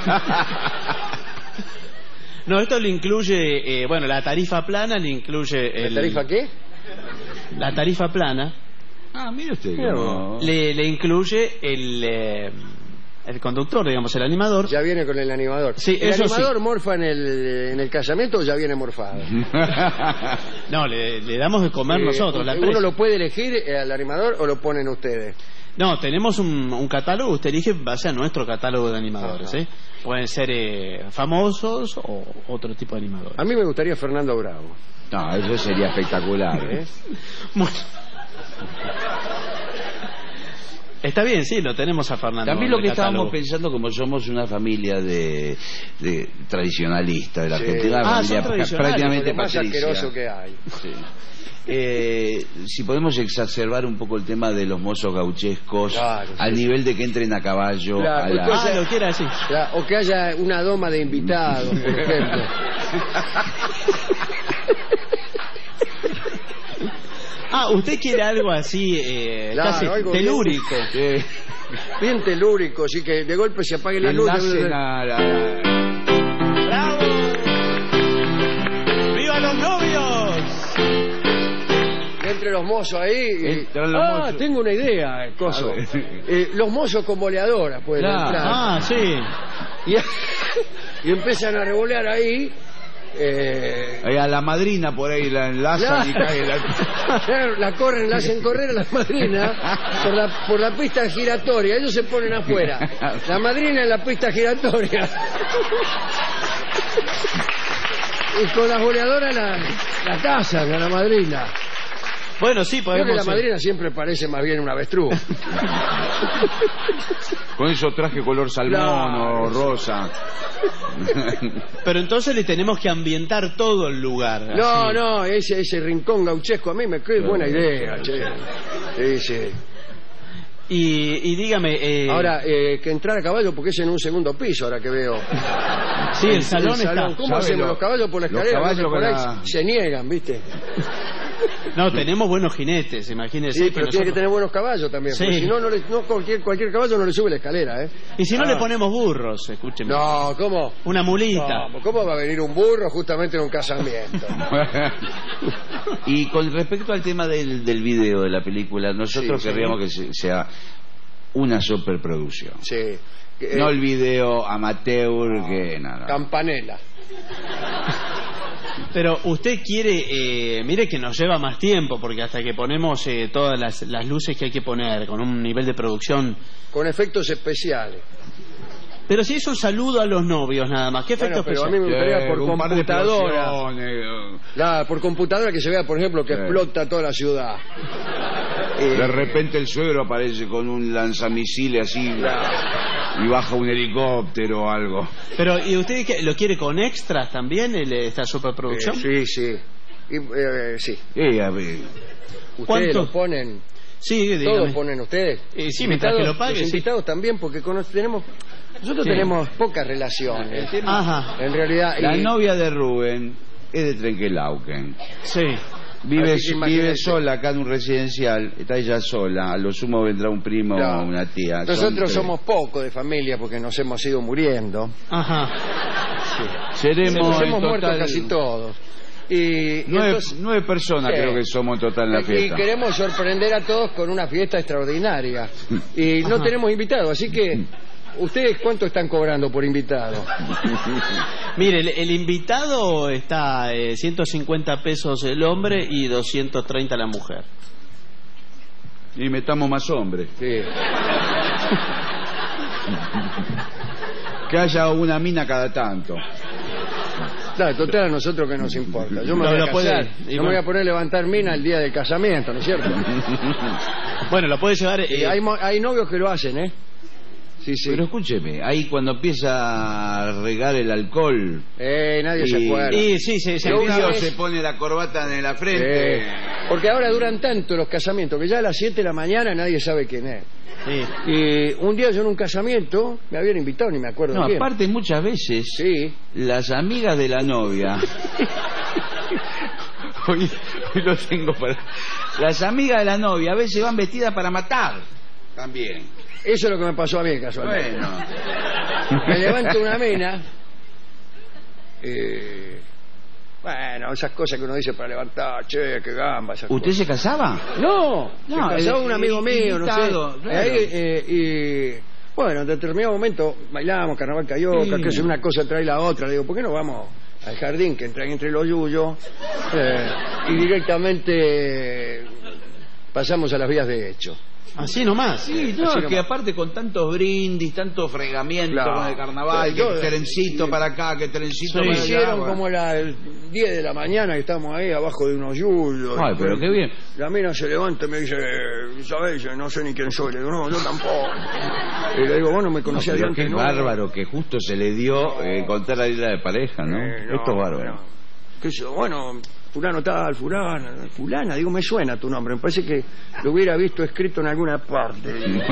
No, esto le incluye, eh, bueno, la tarifa plana le incluye... ¿La el- tarifa qué? La tarifa plana Ah, mire usted. Mira cómo- le, le incluye el, eh, el conductor, digamos, el animador. Ya viene con el animador. Sí, ¿El eso animador morfa en el, en el casamiento o ya viene morfado? No, le, le damos de comer Eh, nosotros, la ¿Uno empresa. lo puede elegir eh, al animador o lo ponen ustedes? No, tenemos un, un catálogo, usted elige en base a nuestro catálogo de animadores, ¿eh? Pueden ser eh, famosos o otro tipo de animadores. A mí me gustaría Fernando Bravo. No, eso sería espectacular. ¿Eh? Bueno. Está bien, sí, lo tenemos a Fernando. También en lo el que catálogo. estábamos pensando, como somos una familia de, de tradicionalista de la Sí. Argentina, una Ah, familia son tradicionales, prácticamente Lo más patricia. asqueroso que hay. Sí. Eh, si podemos exacerbar un poco el tema de los mozos gauchescos Claro, al sí. nivel de que entren a caballo Claro, a la... pues, Ah, lo quiere así. Ya, o que haya una doma de invitados, por ejemplo. Ah, usted quiere algo así, eh, Claro, casi algo bien- telúrico. Sí. Bien telúrico, así que de golpe se apague la luz. Enlacen a la- ¡Bravo! ¡Viva los novios! Entre los mozos ahí. y- Entran los ah, mozos. tengo una idea, eh, coso. A ver. Eh, los mozos con boleadoras pueden Claro. entrar. Ah, sí. Y, y empiezan a revolear ahí. Eh, Ahí a la madrina por ahí la enlazan y cae la... Claro, la corren, la hacen correr a la madrina por la, por la pista giratoria. Ellos se ponen afuera. La madrina en la pista giratoria. Y con las boleadoras la, la cazan a la madrina. Bueno, sí, podemos... Creo que la madrina siempre parece más bien un avestruz. Con esos trajes color salmón Claro. o rosa. Pero entonces le tenemos que ambientar todo el lugar. No, así. no, ese, ese rincón gauchesco a mí me cree buena idea, che. Sí, sí. Y, y dígame... Eh... Ahora, eh, que entrar a caballo porque es en un segundo piso, ahora que veo. Sí, el salón está. ¿Cómo ¿Sabe hacemos lo- los caballos por la los escalera? caballos No sé, por con ahí la- se niegan, ¿viste? No, tenemos buenos jinetes, imagínese. Sí, que pero nosotros... tiene que tener buenos caballos también. Sí. Porque si no, no, le- no cualquier, cualquier caballo no le sube la escalera, ¿eh? Y si no Ah. le ponemos burros, escúcheme. No, ¿cómo? Una mulita. No, ¿cómo va a venir un burro justamente en un casamiento? Y con respecto al tema del, del video de la película, nosotros Sí, querríamos sí. que se- sea una superproducción. Sí. Eh, No el video amateur que nada. Campanella. Pero usted quiere, eh, mire que nos lleva más tiempo, porque hasta que ponemos eh, todas las, las luces que hay que poner, con un nivel de producción... Con efectos especiales. Pero si es un saludo a los novios nada más, ¿qué Bueno, efectos pero a mí me especiales? gustaría por un par de computadora. explosiones, La, por computadora que se vea, por ejemplo, que Sí. explota toda la ciudad. De repente el suegro aparece con un lanzamisiles así y baja un helicóptero o algo. Pero, ¿y usted qué, lo quiere con extras también, el, esta superproducción? Eh, sí, sí. Y, eh, sí. Eh, a ver. Ustedes ¿Cuánto? lo ponen. Sí, dígame. Todos ponen ustedes. Eh, sí, Invitados, mientras que lo pague, los sí. invitados también, porque cono- tenemos nosotros Sí. tenemos pocas relaciones. Ajá. En realidad. La y- novia de Rubén es de Trenquelauquen. Sí. Vive, Así que imagínate. vive sola acá en un residencial, está ella sola, a lo sumo vendrá un primo No. o una tía. Son Nosotros tres. somos poco de familia porque nos hemos ido muriendo. Ajá. Seremos Nos en hemos muerto total casi todos. Y, y nueve, entonces- nueve personas Sí. creo que somos en total en la Y fiesta. queremos sorprender a todos con una fiesta extraordinaria. Y no Ajá. tenemos invitados, así que ¿ustedes cuánto están cobrando por invitado? Mire, el, el invitado está eh, ciento cincuenta pesos el hombre y doscientos treinta la mujer. Y metamos más hombres. Sí. Que haya una mina cada tanto. Claro, total a nosotros que nos importa. Yo me No, voy a no puede- casar, y no me bueno. voy a poner a levantar mina el día del casamiento, ¿no es cierto? Bueno, lo puede llevar... Y eh, hay, mo- hay novios que lo hacen, ¿eh? Sí, sí. Pero escúcheme, ahí cuando empieza a regar el alcohol, Eh, nadie se Y- acuerda. y sí, sí, sí. Yo el una tío vez- se pone la corbata en la frente. Eh, porque ahora duran tanto los casamientos que ya a las siete de la mañana nadie sabe quién es. Sí. Y un día yo en un casamiento me habían invitado, ni me acuerdo No, quién. aparte muchas veces Sí. las amigas de la novia. hoy, hoy lo tengo para. Las amigas de la novia a veces van vestidas para matar. También. Eso es lo que me pasó a mí casualmente. Bueno. Me levanto una mina. eh, bueno, esas cosas que uno dice para levantar, che, qué gamba. Esas ¿Usted cosas. se casaba? No, No, se casaba el- un amigo el mío, no sé. invitado, claro. Ahí, eh, y bueno, en determinado momento bailamos carnaval carioca, Sí. que es una cosa trae la otra. Le digo, ¿por qué no vamos al jardín que entra entre los yuyos? Eh, y directamente pasamos a las vías de hecho. Así nomás. Sí, no, Así que nomás. aparte con tantos brindis, tanto fregamiento Claro. con el carnaval, Yo- que trencito sí. para acá, que trencito Sí. para allá. Hicieron bueno. como las diez de la mañana y estamos ahí abajo de unos yuyos. Ay, pero qué bien. La mina se levanta y me dice, ¿sabes? Yo no sé ni quién soy. Le digo, no, yo tampoco. Y le digo, vos no me No, conocías de pero antes, qué ¿no? bárbaro que justo se le dio eh, contar la isla de pareja, ¿no? Eh, no, Esto es bárbaro. no. ¿Qué sé yo? Bueno, fulano tal, fulana, fulana, digo, me suena tu nombre, me parece que lo hubiera visto escrito en alguna parte.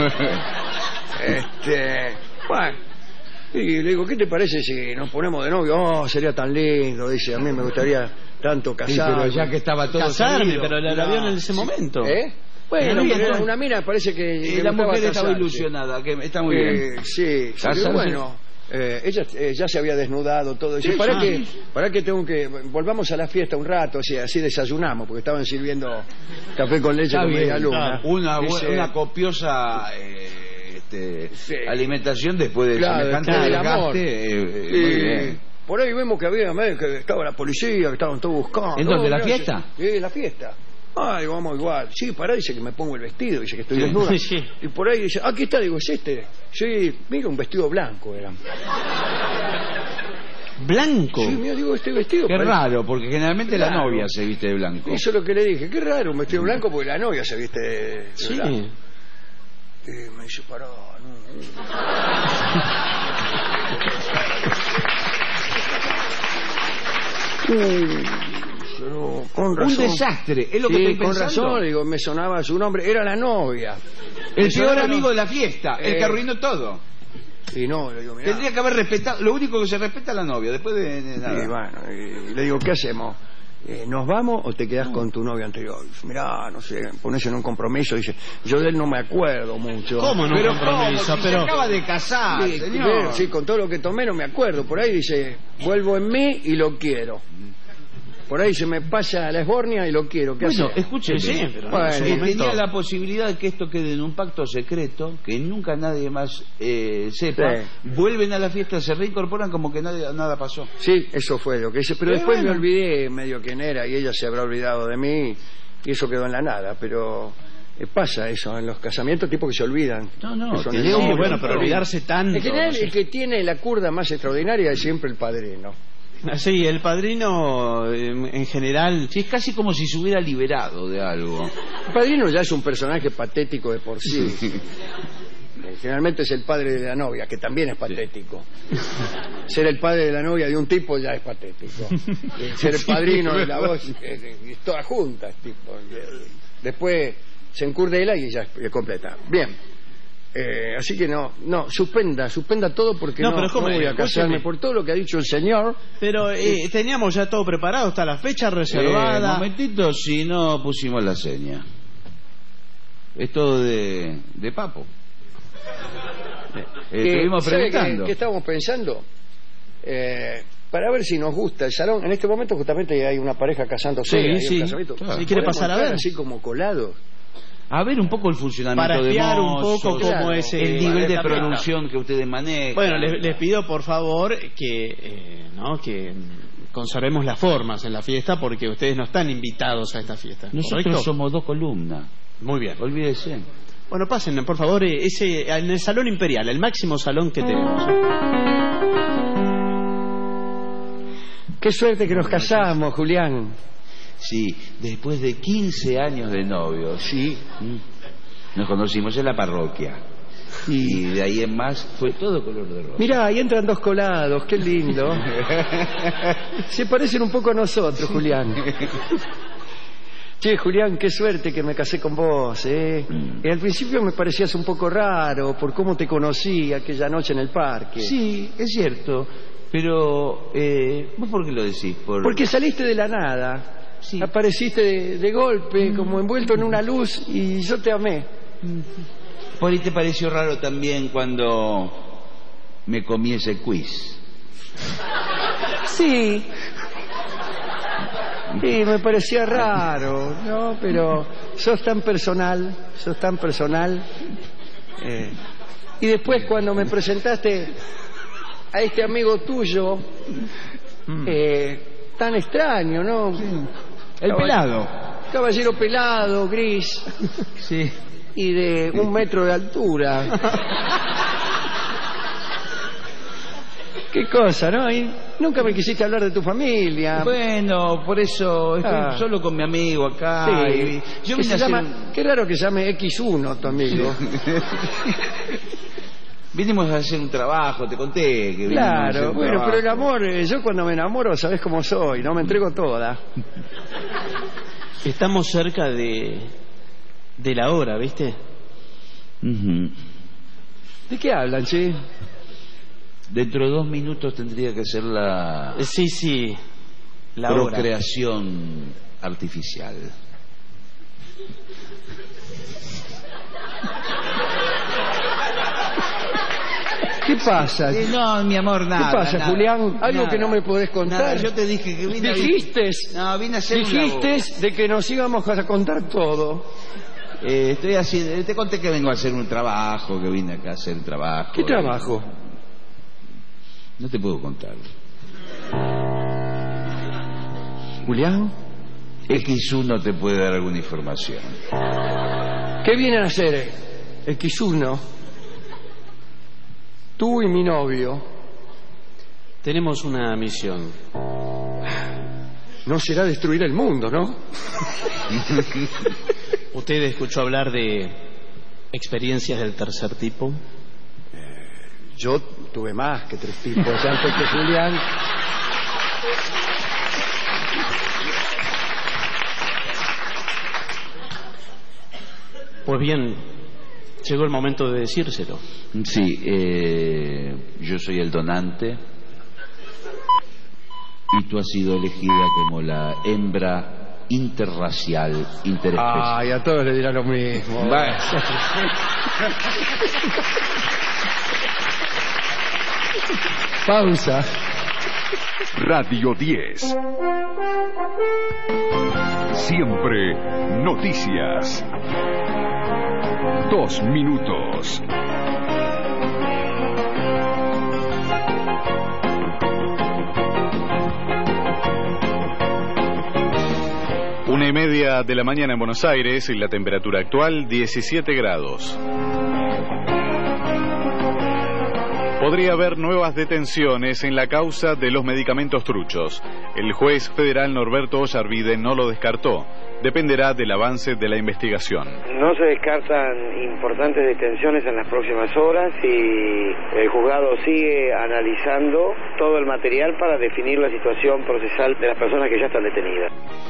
este, bueno, y le digo, ¿qué te parece si nos ponemos de novio? Oh, sería tan lindo, dice, a mí me gustaría tanto Sí, casar. pero ya que estaba todo Casarme, salido. pero la, la vio en ese momento. ¿Eh? Bueno, Pero pero bien, era ¿no? una mina, parece que... Y que la gustaba mujer estaba casarse. ilusionada, que está muy Eh, bien. sí, sí, Casarse. bueno, eh, ella eh, ya se había desnudado todo. Dice, Sí, ¿para ah. qué? ¿Para qué tengo que...? Volvamos a la fiesta un rato, así, así desayunamos, porque estaban sirviendo café con leche Está con bien, media luna. claro. Una, bu- Dice, una copiosa eh, este, Sí. alimentación después de Claro, semejante claro, el desgaste. amor. eh, eh, Sí. muy bien. por ahí vemos que había que estaba la policía, que estaban todos buscando. ¿En dónde, no, la no, fiesta? Sí, la fiesta. Ah, digo, vamos igual. Sí, pará, dice que me pongo el vestido, dice que estoy desnuda. Sí. Y por ahí dice, aquí está, digo, ¿es este? Sí, mira, un vestido blanco era. ¿Blanco? Sí, mira, digo, este vestido. Qué parece- raro, porque generalmente la Claro. novia se viste de blanco. Eso es lo que le dije, qué raro, un vestido blanco porque la novia se viste de, de Sí. blanco. Y me dice, pará, no. Uy, pero con razón. Un desastre, es lo que Sí, estoy con pensando. razón, digo, me sonaba su nombre, era la novia. El Me peor sonaba- amigo de la fiesta, el Eh, que arruinó todo. Y no, le digo, mirá. Tendría que haber respetado, lo único que se respeta es la novia, después de, de nada. Y bueno, y le digo, ¿qué hacemos? Eh, ¿Nos vamos o te quedás con tu novia anterior? Dice, mirá, no sé, pones en un compromiso. Dice, yo de él no me acuerdo mucho. ¿Cómo no? Pero compromiso, ¿cómo? Si pero- se acaba de casar, Sí, señor. pero, sí, con todo lo que tomé no me acuerdo. Por ahí dice, vuelvo en mí y lo quiero. Por ahí se me pasa la esbornia y lo quiero. ¿Qué Bueno, hace? escúcheme, Sí, sí, pero Bueno, en su eh, momento- tenía la posibilidad de que esto quede en un pacto secreto, que nunca nadie más eh, sepa. Sí. Vuelven a la fiesta, se reincorporan como que nadie- nada pasó. Sí, eso fue lo que hice. Pero Eh, después bueno. me olvidé medio quién era y ella se habrá olvidado de mí y eso quedó en la nada. Pero eh, pasa eso en los casamientos, tipo que se olvidan. No, no, Que son que el llega un novio, bueno, el pero novio. olvidarse tanto. En general, no sé. el que tiene la curda más extraordinaria es siempre el padrino. Sí, el padrino en, en general. Sí, es casi como si se hubiera liberado de algo. El padrino ya es un personaje patético de por sí. Eh, Generalmente es el padre de la novia, que también es patético. Ser el padre de la novia de un tipo ya es patético. Eh, Ser el padrino de la voz, eh, eh, es toda junta, es tipo. Eh, Después se encurdela y ya es eh, completa. Bien. Eh, así que no, no, suspenda, suspenda todo porque No, no, pero no ¿cómo? voy a casarme Escúcheme. por todo lo que ha dicho el señor. Pero eh, teníamos ya todo preparado, está la fecha Eh, reservada. momentito, si no pusimos la seña. Es todo de, de papo. Eh, Que, estuvimos ¿sabe preguntando. qué- qué estábamos pensando? Eh, para ver si nos gusta el salón. En este momento justamente hay una pareja casándose. Sí, hay un sí. casamiento. Claro. Si ¿Podemos quiere pasar a entrar ver. así como colados? A ver un poco el funcionamiento Para de espiar un mozos, poco cómo claro, es el nivel de la producción que ustedes manejan. Bueno, les, les pido por favor que, eh, ¿no? que conservemos las formas en la fiesta porque ustedes no están invitados a esta fiesta. Nosotros ¿correcto? somos dos columnas. Muy bien. Olvídese. Bueno, pasen, por favor, eh, ese en el Salón Imperial, el máximo salón que tenemos. Qué suerte que nos casamos, Julián. Sí, después de quince años de novios. Sí. Mm. Nos conocimos en la parroquia. Y de ahí en más fue todo color de rosa. Mirá, ahí entran dos colados, qué lindo. Se parecen un poco a nosotros, Julián. Che, Julián, qué suerte que me casé con vos, ¿eh? Y al principio me parecías un poco raro por cómo te conocí aquella noche en el parque. Sí, es cierto. Pero, eh, ¿vos por qué lo decís? Por... Porque saliste de la nada. Sí. Apareciste de, de golpe, como envuelto en una luz, y yo te amé. Por ahí te pareció raro también cuando me comí ese quiz. Sí. Sí, me parecía raro, ¿no? Pero sos tan personal, sos tan personal. Eh, y después cuando me presentaste a este amigo tuyo, eh, tan extraño, ¿no? El Caball- pelado. Caballero pelado, gris. Sí. Y de un metro de altura. Qué cosa, ¿no? Y nunca me quisiste hablar de tu familia. Bueno, por eso estoy Ah. solo con mi amigo acá. Sí. y- Yo Que vine se a hacer llama- un- Qué raro que llame equis uno tu amigo. Vinimos a hacer un trabajo, te conté que vinimos a hacer Claro, un bueno, trabajo. pero el amor, eh, yo cuando me enamoro sabes cómo soy, no me entrego toda. Estamos cerca de, de la hora, ¿viste? Ujú. ¿De qué hablan, che? Dentro de dos minutos tendría que ser la Eh, Sí, sí. La hora. procreación artificial. ¿Qué pasa? Eh, no, mi amor, nada. ¿Qué pasa, nada, Julián? ¿Algo nada. que no me podés contar? Nada, yo te dije que vine a- Dijiste, No, vine a hacer una- dijiste de que nos íbamos a contar todo. Eh, estoy haciendo, te conté que vengo a hacer un trabajo, que vine acá a hacer un trabajo. ¿Qué trabajo? No te puedo contar. Julián, X uno te puede dar alguna información. ¿qué vienen a hacer X uno? Tú y mi novio. Tenemos una misión. No será destruir el mundo, ¿no? ¿Usted escuchó hablar de experiencias del tercer tipo? Eh, yo tuve más que tres tipos antes que Julián. Pues bien, llegó el momento de decírselo. Sí, eh, yo soy el donante y tú has sido elegida como la hembra interracial, interespecie. Ay, a todos les dirá lo mismo. Bueno. Pausa. Radio diez. Siempre noticias. Dos minutos. Una y media de la mañana en Buenos Aires y la temperatura actual diecisiete grados. Podría haber nuevas detenciones en la causa de los medicamentos truchos. El juez federal Norberto Ollarvide no lo descartó. Dependerá del avance de la investigación. No se descartan importantes detenciones en las próximas horas y el juzgado sigue analizando todo el material para definir la situación procesal de las personas que ya están detenidas.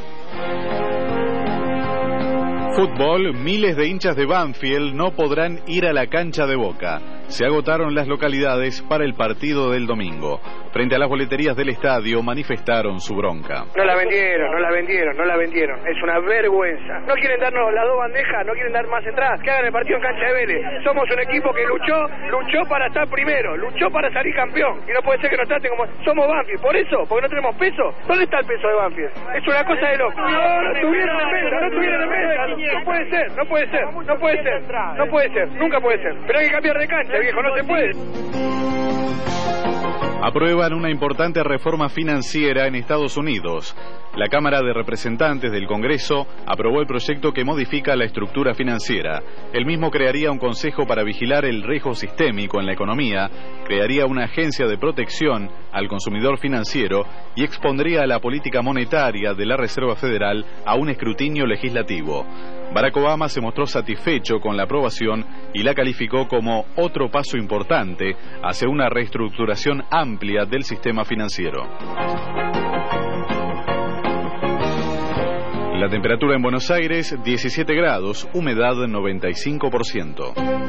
Fútbol, miles de hinchas de Banfield no podrán ir a la cancha de Boca. Se agotaron las localidades para el partido del domingo. Frente a las boleterías del estadio manifestaron su bronca. No la vendieron, no la vendieron, no la vendieron. Es una vergüenza. No quieren darnos las dos bandejas, no quieren dar más entradas. Que hagan el partido en cancha de Vélez. Somos un equipo que luchó, luchó para estar primero, luchó para salir campeón. Y no puede ser que nos traten como... Somos Banfield, por eso, porque no tenemos peso. ¿Dónde está el peso de Banfield? Es una cosa de loco. No, no tuvieron en mesa, no tuvieron en mesa. No puede ser, no puede ser, no puede ser, no puede ser, nunca puede ser. Pero hay que cambiar de cancha, viejo, no se puede. Aprueban una importante reforma financiera en Estados Unidos. La Cámara de Representantes del Congreso aprobó el proyecto que modifica la estructura financiera. El mismo crearía un consejo para vigilar el riesgo sistémico en la economía, crearía una agencia de protección al consumidor financiero y expondría a la política monetaria de la Reserva Federal a un escrutinio legislativo. Barack Obama se mostró satisfecho con la aprobación y la calificó como otro paso importante hacia una reestructuración amplia del sistema financiero. La temperatura en Buenos Aires, diecisiete grados, humedad noventa y cinco por ciento.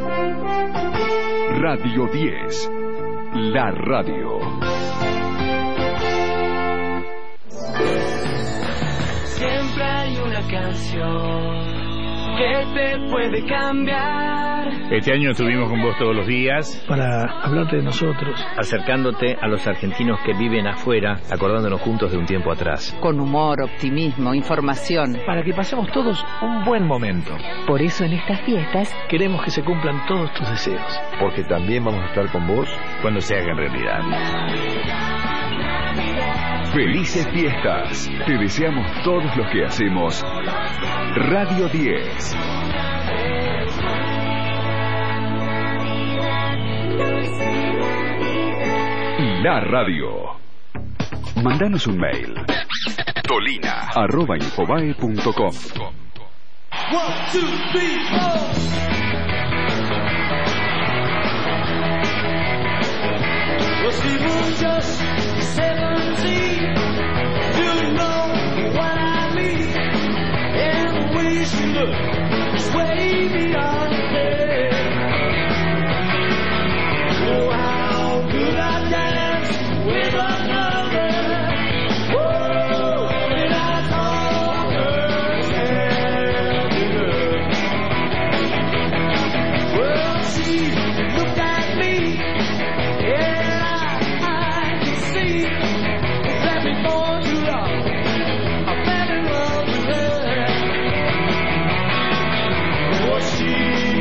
Radio diez, la radio. Siempre hay una canción que te puede cambiar. Este año estuvimos con vos todos los días para hablarte de nosotros, acercándote a los argentinos que viven afuera, acordándonos juntos de un tiempo atrás. Con humor, optimismo, información, para que pasemos todos un buen momento. Por eso en estas fiestas queremos que se cumplan todos tus deseos, porque también vamos a estar con vos cuando se hagan realidad. Felices fiestas. Te deseamos todos los que hacemos Radio diez. La radio. Mándanos un mail. Tolina arroba infobae punto com. One, two, three, four. Well, she was just seventeen. You know what I mean. And the way she looked was way beyond her. Oh, how could I dance with another? Woo! And I saw her standing up. Well, she looked at me, and I, I could see that before too long I fell in love with her. Oh, she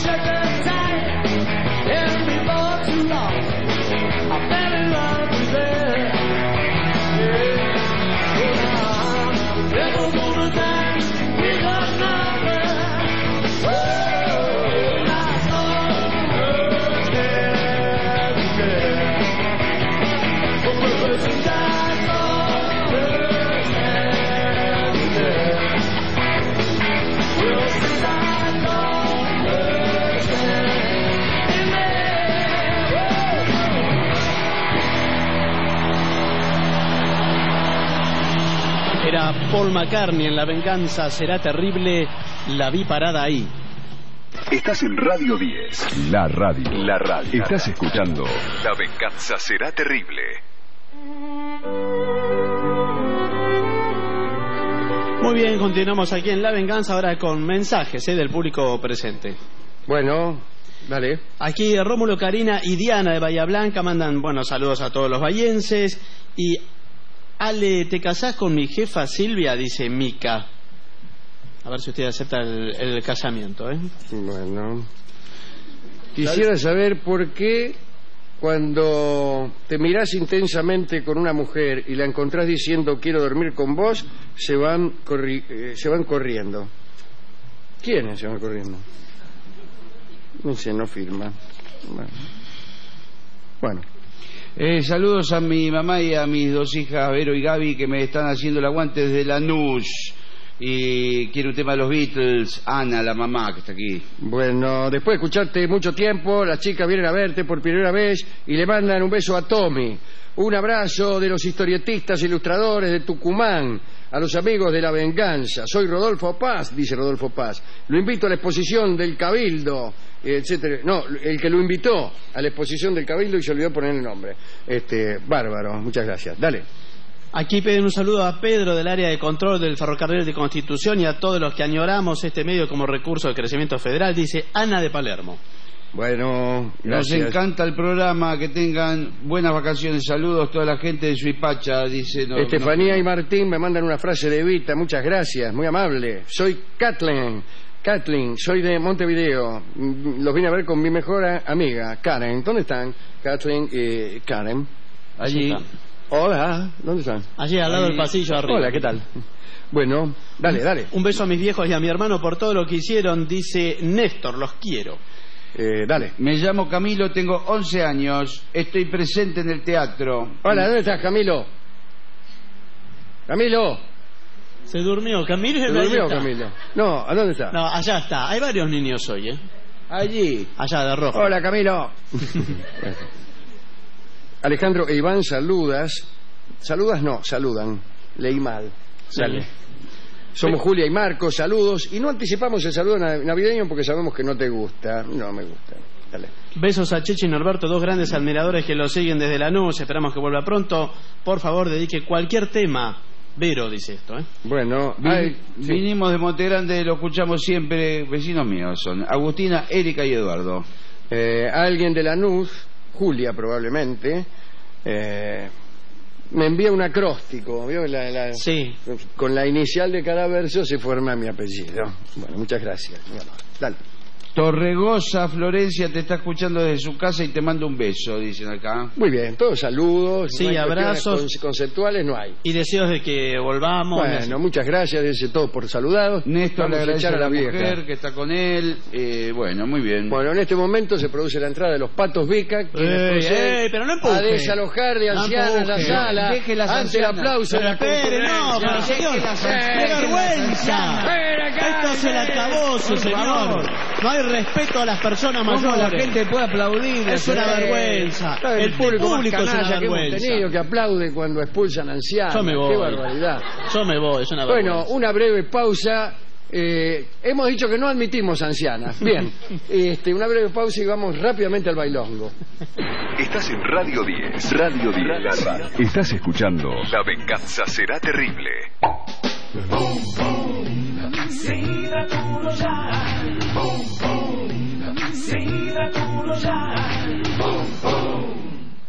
shook her tight, and before too long, I fell in love with her. Yeah, oh, I'm never gonna die with another. Oh, I saw her every day. Oh, but I saw her every day. Well, since I saw her every day. Era Paul McCartney en La venganza será terrible. La vi parada ahí. Estás en Radio diez. La radio. La radio. Estás escuchando La venganza será terrible. Muy bien, continuamos aquí en La Venganza ahora con mensajes ¿eh? del público presente. Bueno, dale. Aquí Rómulo, Karina y Diana de Bahía Blanca mandan buenos saludos a todos los bahienses. Y Ale, ¿te casás con mi jefa Silvia? Dice Mica. A ver si usted acepta el, el casamiento, ¿eh? Bueno. Quisiera saber por qué cuando te mirás intensamente con una mujer y la encontrás diciendo quiero dormir con vos, se van, corri eh, se van corriendo. ¿Quiénes se van corriendo? No sé, no firma. Bueno. bueno. Eh, saludos a mi mamá y a mis dos hijas, Vero y Gaby, que me están haciendo el aguante desde Lanús. Y quiero un tema de los Beatles. Ana, la mamá, que está aquí. Bueno, después de escucharte mucho tiempo, las chicas vienen a verte por primera vez y le mandan un beso a Tommy. Un abrazo de los historietistas ilustradores de Tucumán, a los amigos de La Venganza. Soy Rodolfo Paz, dice Rodolfo Paz. Lo invito a la exposición del Cabildo, etcétera. No, el que lo invitó a la exposición del Cabildo y se olvidó poner el nombre. Este, bárbaro, muchas gracias. Dale. Aquí piden un saludo a Pedro del área de control del ferrocarril de Constitución y a todos los que añoramos este medio como recurso de crecimiento federal, dice Ana de Palermo. Bueno, gracias. Nos encanta el programa, que tengan buenas vacaciones. Saludos a toda la gente de Suipacha, dice. No, Estefanía no... y Martín me mandan una frase de Evita, muchas gracias, muy amable. Soy Kathleen, Kathleen, soy de Montevideo. Los vine a ver con mi mejor amiga, Karen. ¿Dónde están Kathleen y Karen? Allí. Hola, ¿dónde están? Allí al lado Allí. del pasillo arriba. Hola, ¿qué tal? Bueno, dale, dale. Un beso a mis viejos y a mi hermano por todo lo que hicieron, dice Néstor, los quiero. Eh, dale. Me llamo Camilo, tengo once años, estoy presente en el teatro. Hola, ¿dónde estás, Camilo? Camilo. Se durmió, Camilo. Se durmió, Camilo. No, ¿a dónde está? No, allá está. Hay varios niños hoy, ¿eh? Allí. Allá, de rojo. Hola, Camilo. Alejandro e Iván, saludas. Saludas no, saludan. Leí mal. Dale. Sí. Somos sí. Julia y Marcos, saludos. Y no anticipamos el saludo navideño porque sabemos que no te gusta. No me gusta. Dale. Besos a Chechi y Norberto, dos grandes admiradores que lo siguen desde Lanús. Esperamos que vuelva pronto. Por favor, dedique cualquier tema. Vero dice esto, ¿eh? Bueno, Vin ay, sí. vinimos de Montegrande, lo escuchamos siempre. Vecinos míos son Agustina, Erika y Eduardo. Eh, alguien de Lanús, Julia probablemente, eh, me envía un acróstico, ¿vio? La, la, sí. Con la inicial de cada verso se forma mi apellido. Bueno, muchas gracias. Dale. Torregosa, Florencia, te está escuchando desde su casa y te manda un beso, dicen acá. Muy bien, todos saludos. Sí, no abrazos. Conceptuales no hay. Y deseos de que volvamos. Bueno, muchas gracias, dice todos por saludados. Néstor le agradece a la, a la mujer que está con él. Eh, bueno, muy bien. Bueno, en este momento se produce la entrada de los patos Vica, ey, ey, pero no empuje. A desalojar de ancianas no la sala. Deje las ante el aplauso pero de la espere, no, pero señor, ¡qué vergüenza! Esto es el acabose, señor. No hay respeto a las personas mayores. ¿Cómo la gente puede aplaudir? Es una vergüenza. El, el público, público es una que vergüenza. hemos tenido que aplaude cuando expulsan ancianos. Yo me voy. Qué barbaridad. Yo me voy, es una vergüenza. Bueno, una breve pausa. Eh, hemos dicho que no admitimos ancianas. Bien, este, una breve pausa y vamos rápidamente al bailongo. Estás en Radio diez. Radio diez. Radio. Estás escuchando La venganza será terrible. Boom, boom. Sí, da duro ya. Boom, boom. Sí, da duro ya. Boom, boom.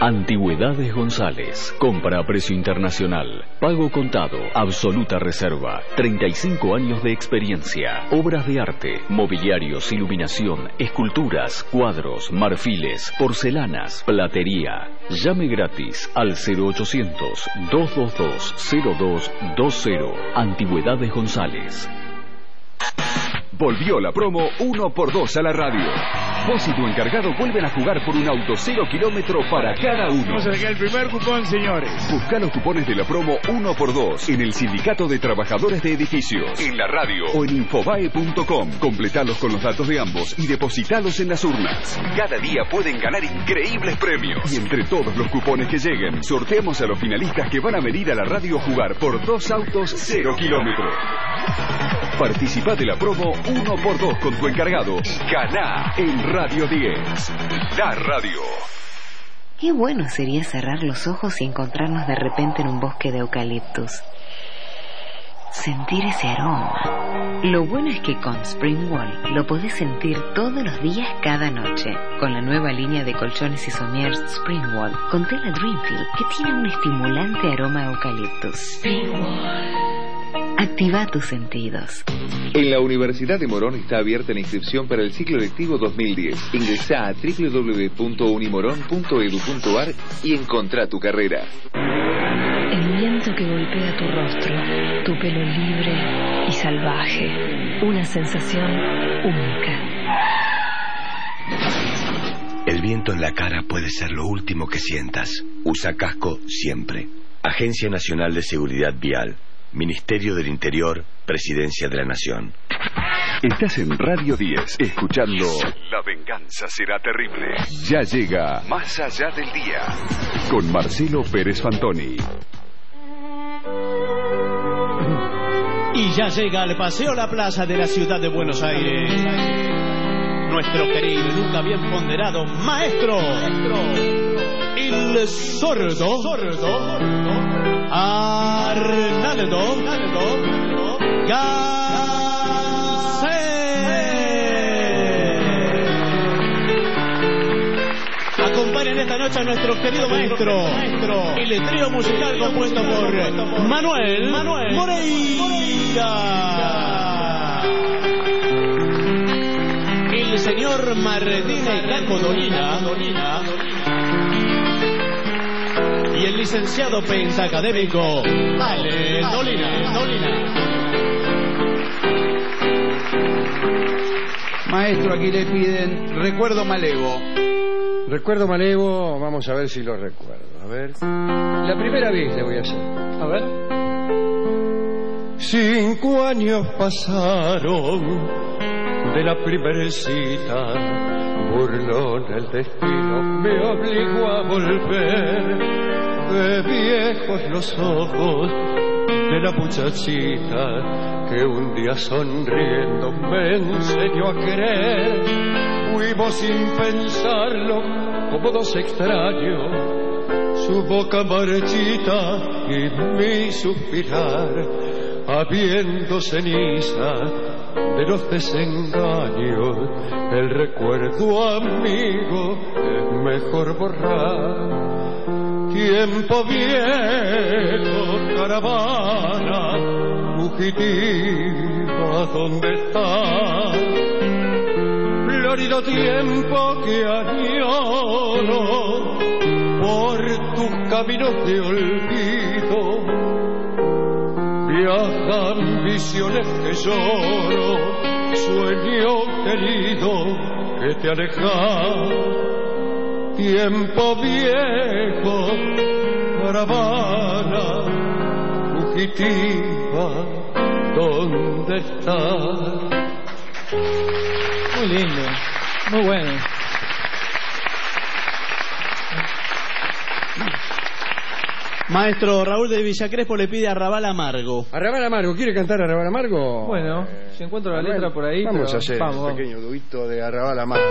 Antigüedades González. Compra a precio internacional. Pago contado. Absoluta reserva. treinta y cinco años de experiencia. Obras de arte, mobiliarios, iluminación, esculturas, cuadros, marfiles, porcelanas, platería. Llame gratis al cero ochocientos, doscientos veintidós, cero dos veinte. Antigüedades González. Volvió la promo uno por dos a la radio. Vos y tu encargado vuelven a jugar por un auto cero kilómetro para cada uno. Vamos a sacar el primer cupón, señores. Busca los cupones de la promo uno por dos en el Sindicato de Trabajadores de Edificios, en la radio o en infobae punto com. Completalos con los datos de ambos y depositalos en las urnas. Cada día pueden ganar increíbles premios. Y entre todos los cupones que lleguen, sorteamos a los finalistas que van a venir a la radio a jugar por dos autos cero kilómetros. Participa de la promo uno por dos con tu encargado y ganá en Radio diez. La radio. Qué bueno sería cerrar los ojos y encontrarnos de repente en un bosque de eucaliptus. Sentir ese aroma. Lo bueno es que con Springwall lo podés sentir todos los días, cada noche. Con la nueva línea de colchones y somiers Springwall con tela Dreamfield, que tiene un estimulante aroma a eucaliptus. Springwall. Activa tus sentidos. En la Universidad de Morón está abierta la inscripción para el ciclo lectivo dos mil diez. Ingresá a doble u doble u doble u punto unimoron punto edu punto ar y encontrá tu carrera. El viento que golpea tu rostro, tu pelo libre y salvaje. Una sensación única. El viento en la cara puede ser lo último que sientas. Usa casco siempre. Agencia Nacional de Seguridad Vial. Ministerio del Interior, Presidencia de la Nación. Estás en Radio diez, escuchando La venganza será terrible. Ya llega Más allá del día, con Marcelo Pérez Fantoni. Y ya llega al Paseo La Plaza de la ciudad de Buenos Aires nuestro querido y nunca bien ponderado maestro, el sordo, sordo Arnaldo Gacé. Acompañan esta noche a nuestro querido maestro, el trío musical compuesto por Manuel Moreira, el señor Martina y Caco Dolina y el licenciado pentacadémico Ale Dolina. Maestro, aquí le piden Recuerdo Malevo. Recuerdo Malevo, vamos a ver si lo recuerdo. A ver. La primera vez le voy a hacer. A ver. Cinco años pasaron de la primera cita, burlón el destino me obligó a volver. De viejos los ojos de la muchachita que un día sonriendo me enseñó a querer. Fuimos sin pensarlo como dos extraños, su boca marchita y mi suspirar, habiendo ceniza de los desengaños, el recuerdo amigo es mejor borrar. Tiempo viejo, caravana fugitiva, ¿dónde estás? Florido tiempo que añoro por tus caminos de olvido. Viajan visiones que lloro, sueño querido que te alejas. Tiempo viejo, caravana fugitiva, ¿dónde estás? Muy lindo, muy bueno. Maestro Raúl de Villa Crespo le pide Arrabal Amargo. Arrabal Amargo, ¿quiere cantar Arrabal Amargo? Bueno, eh, si encuentro la letra por ahí. Vamos pero a hacer vamos, un vamos. pequeño dubito de Arrabal Amargo.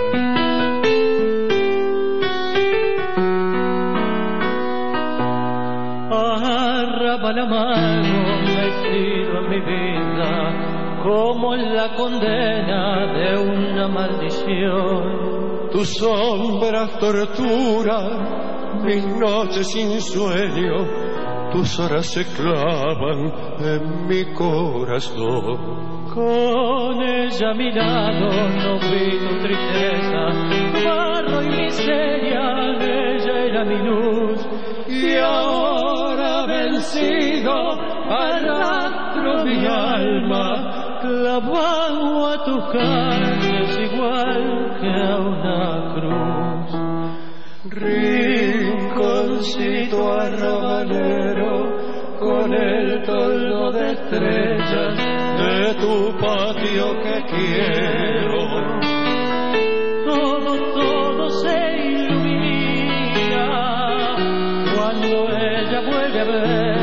Arrabal amargo metido en mi vida, como en la condena de una maldición. Tus sombras torturan mis noches sin sueño, tus horas se clavan en mi corazón. Con ella a mi lado no vi tu tristeza, barro y miseria, ella era mi luz. Y ahora vencido arrastro mi alma, clavado a tus calles igual que a una cruz. Rinconcito arrabalero con el toldo de estrellas de tu patio que quiero. Todo, todo se ilumina cuando ella vuelve a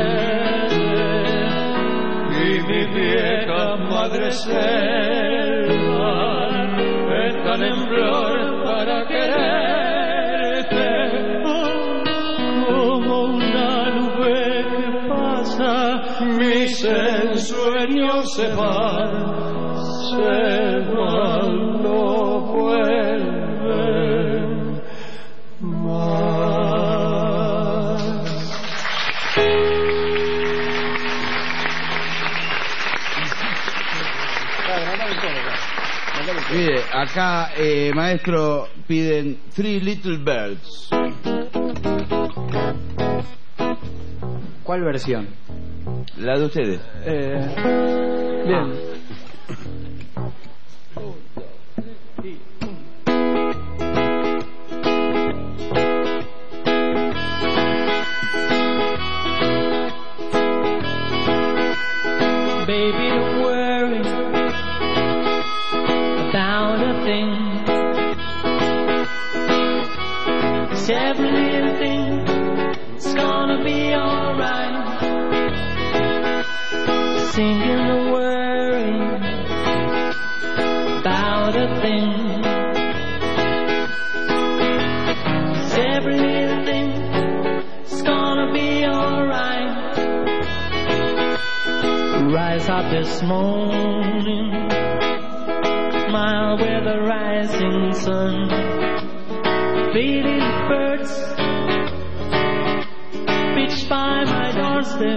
ver. Y mi vieja madre selva está en flor para quererte. Como una nube que pasa, mis ensueños se van, se van, no vuelven más. Mire, acá, eh, maestro, piden Three Little Birds. ¿Cuál versión? La de ustedes. Eh, bien. Baby, don't worry about a thing. It's every little thing. It's gonna be alright. Singing or worrying about a thing. It's every little thing. It's gonna be alright. Rise up this morning, smile with the rising sun. Feeding birds pitched by my doorstep,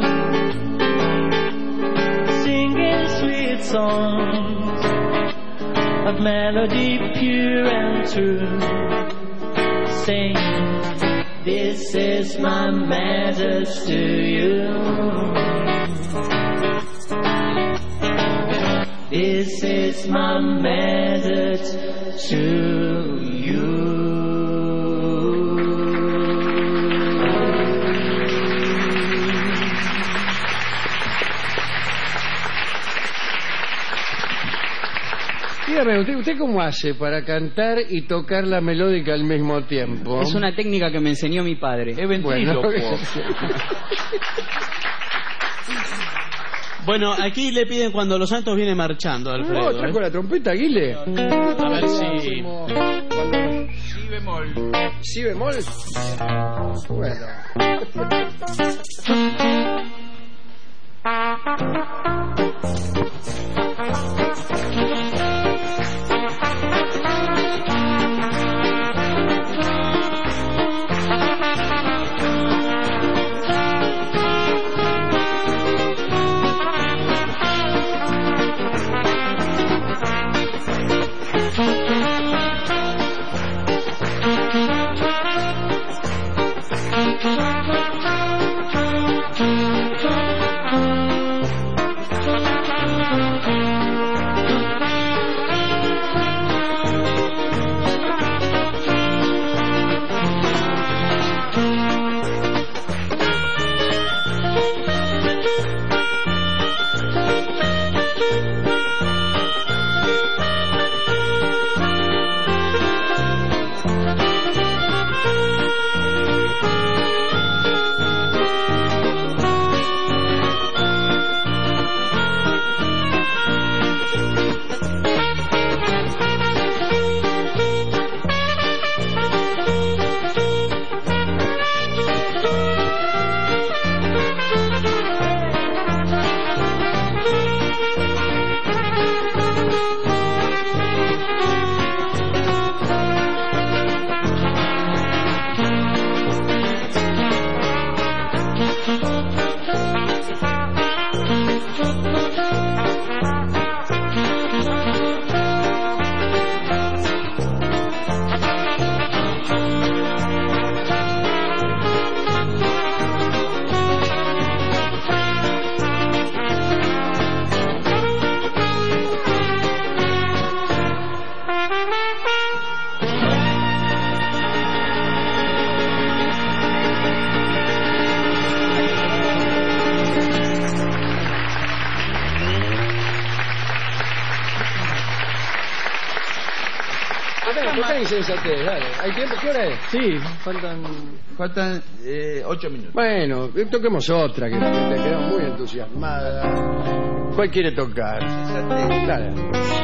singing sweet songs of melody pure and true, saying, this is my message to you. This is my message to you. Dígame, ¿usted, ¿usted cómo hace para cantar y tocar la melódica al mismo tiempo? Es una técnica que me enseñó mi padre. Es ventrílocuo. Bueno, Bueno, aquí le piden cuando los santos vienen marchando, Alfredo. No, trajo ¿eh? la trompeta, Aguile. A ver si... Si bemol. ¿Sí bemol? Bueno. No tenés insensatez, dale. ¿Hay tiempo? ¿Qué hora es? Sí, faltan... Faltan eh, ocho minutos. Bueno, toquemos otra, que te quedamos muy entusiasmada. ¿Cuál quiere tocar? Dale.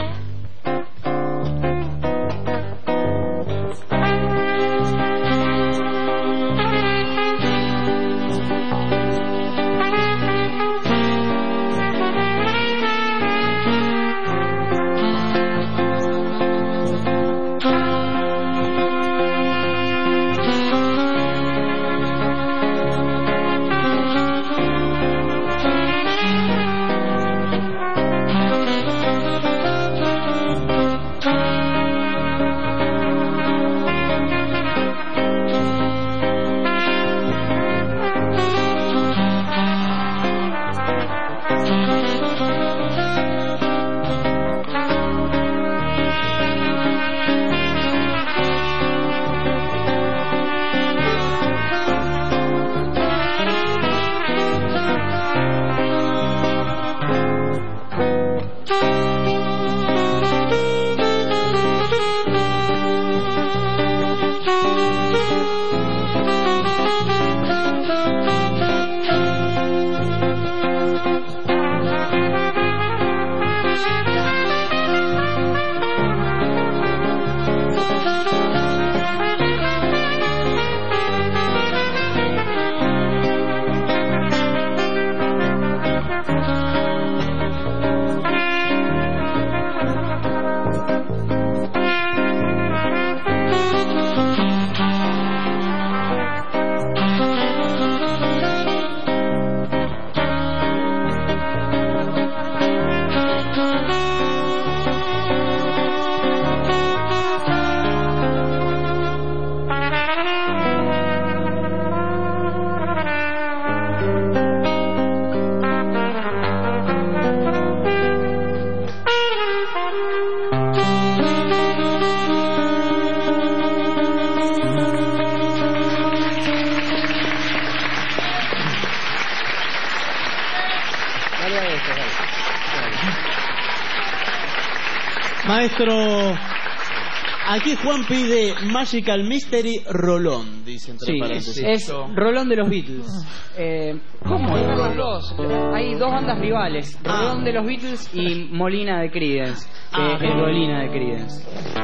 Maestro, aquí Juan pide Magical Mystery Rolón, dice entre Sí, paréntesis. es, es Rolón de los Beatles. Eh, ¿Cómo? Los dos. Hay dos bandas rivales, Rolón de los Beatles y Molina de Creedence, que Ah, es bien. Molina de Creedence.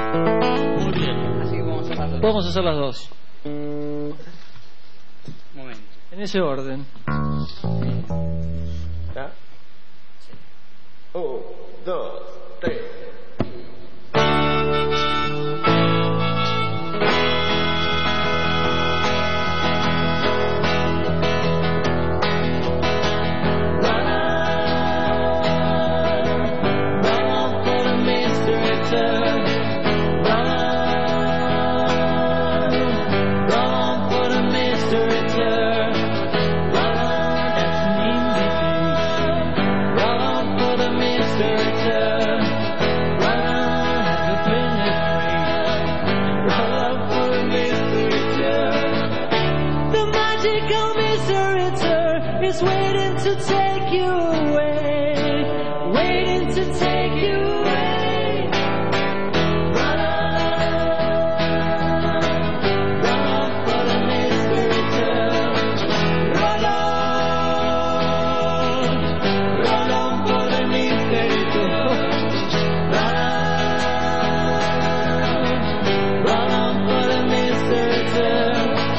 Muy bien. Así que vamos a hacer las dos. Podemos hacer las dos. Un momento. En ese orden. Un, dos, tres. Is waiting to take you away, waiting to take you away. Run on, run on for the mystery tour. Run on, run on for the mystery tour. Run on, run on for the mystery tour.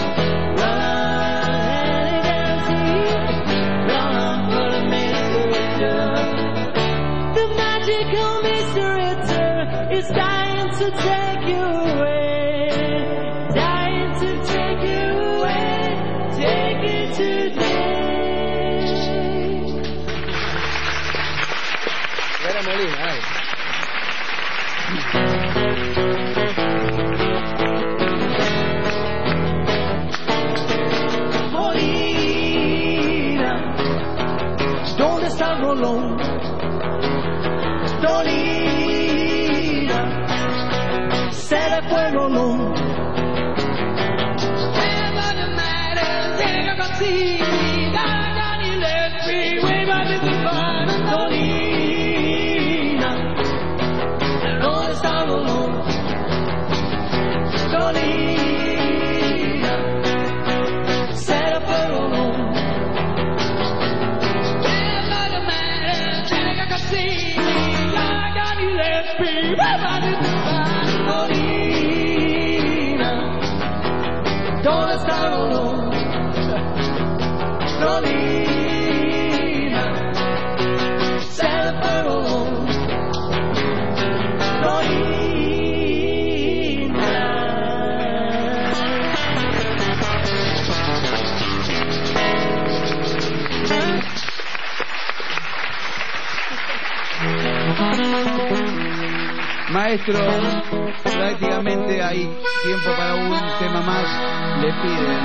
Is dying to take you away, dying to take you away, take it today. Vera Molina, ay. Molina, ¿dónde está el Rolón? Molina, se le fue Rolón. Molina, ¿dónde está Rolón? Salvador, Florida, Salvador, Maestro, prácticamente hay tiempo para un tema más. Le piden.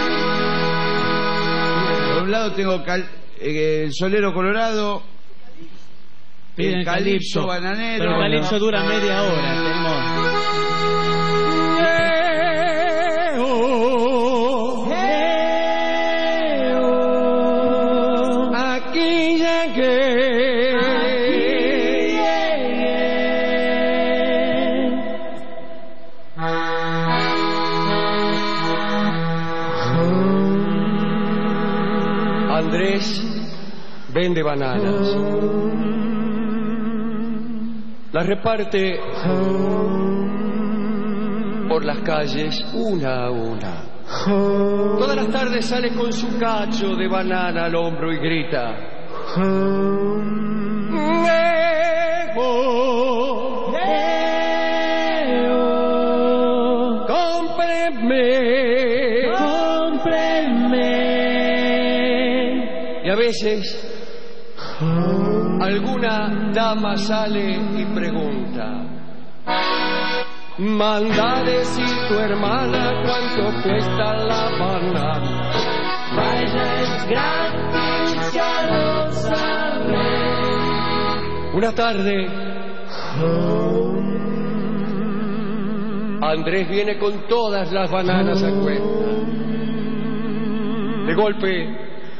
Por un lado tengo cal, eh, el Solero Colorado, Piden el Calipso Calipso, Bananero. pero el Calipso dura media hora, tenemos. aquí llegué, aquí llegué. Andrés vende bananas. Las reparte por las calles una a una. Todas las tardes sale con su cacho de banana al hombro y grita: Nego, Nego, cómprenme, cómprenme. Y a veces alguna dama sale y pregunta: manda decir tu hermana cuánto cuesta la banana. Vaya, es gratis, ya lo sabré. Una tarde, Andrés viene con todas las bananas a cuenta. De golpe,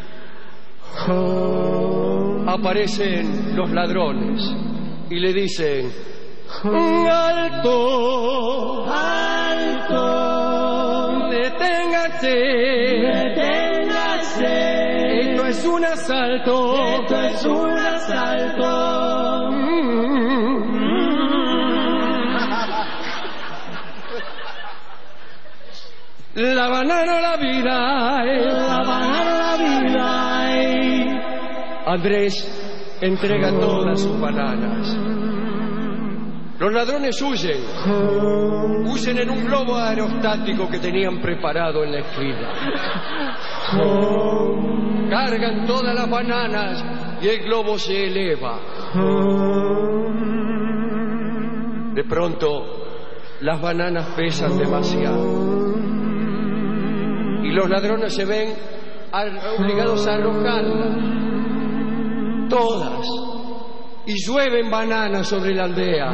aparecen los ladrones y le dicen: ¡alto! ¡alto! ¡Deténgase! ¡deténgase! Esto es un asalto. Esto es un asalto. La banana la vida, la banana la vida. Andrés entrega todas sus bananas. Los ladrones huyen, huyen en un globo aerostático que tenían preparado en la esquina. Cargan todas las bananas y el globo se eleva. De pronto, las bananas pesan demasiado y los ladrones se ven obligados a arrojarlas todas, y llueven bananas sobre la aldea.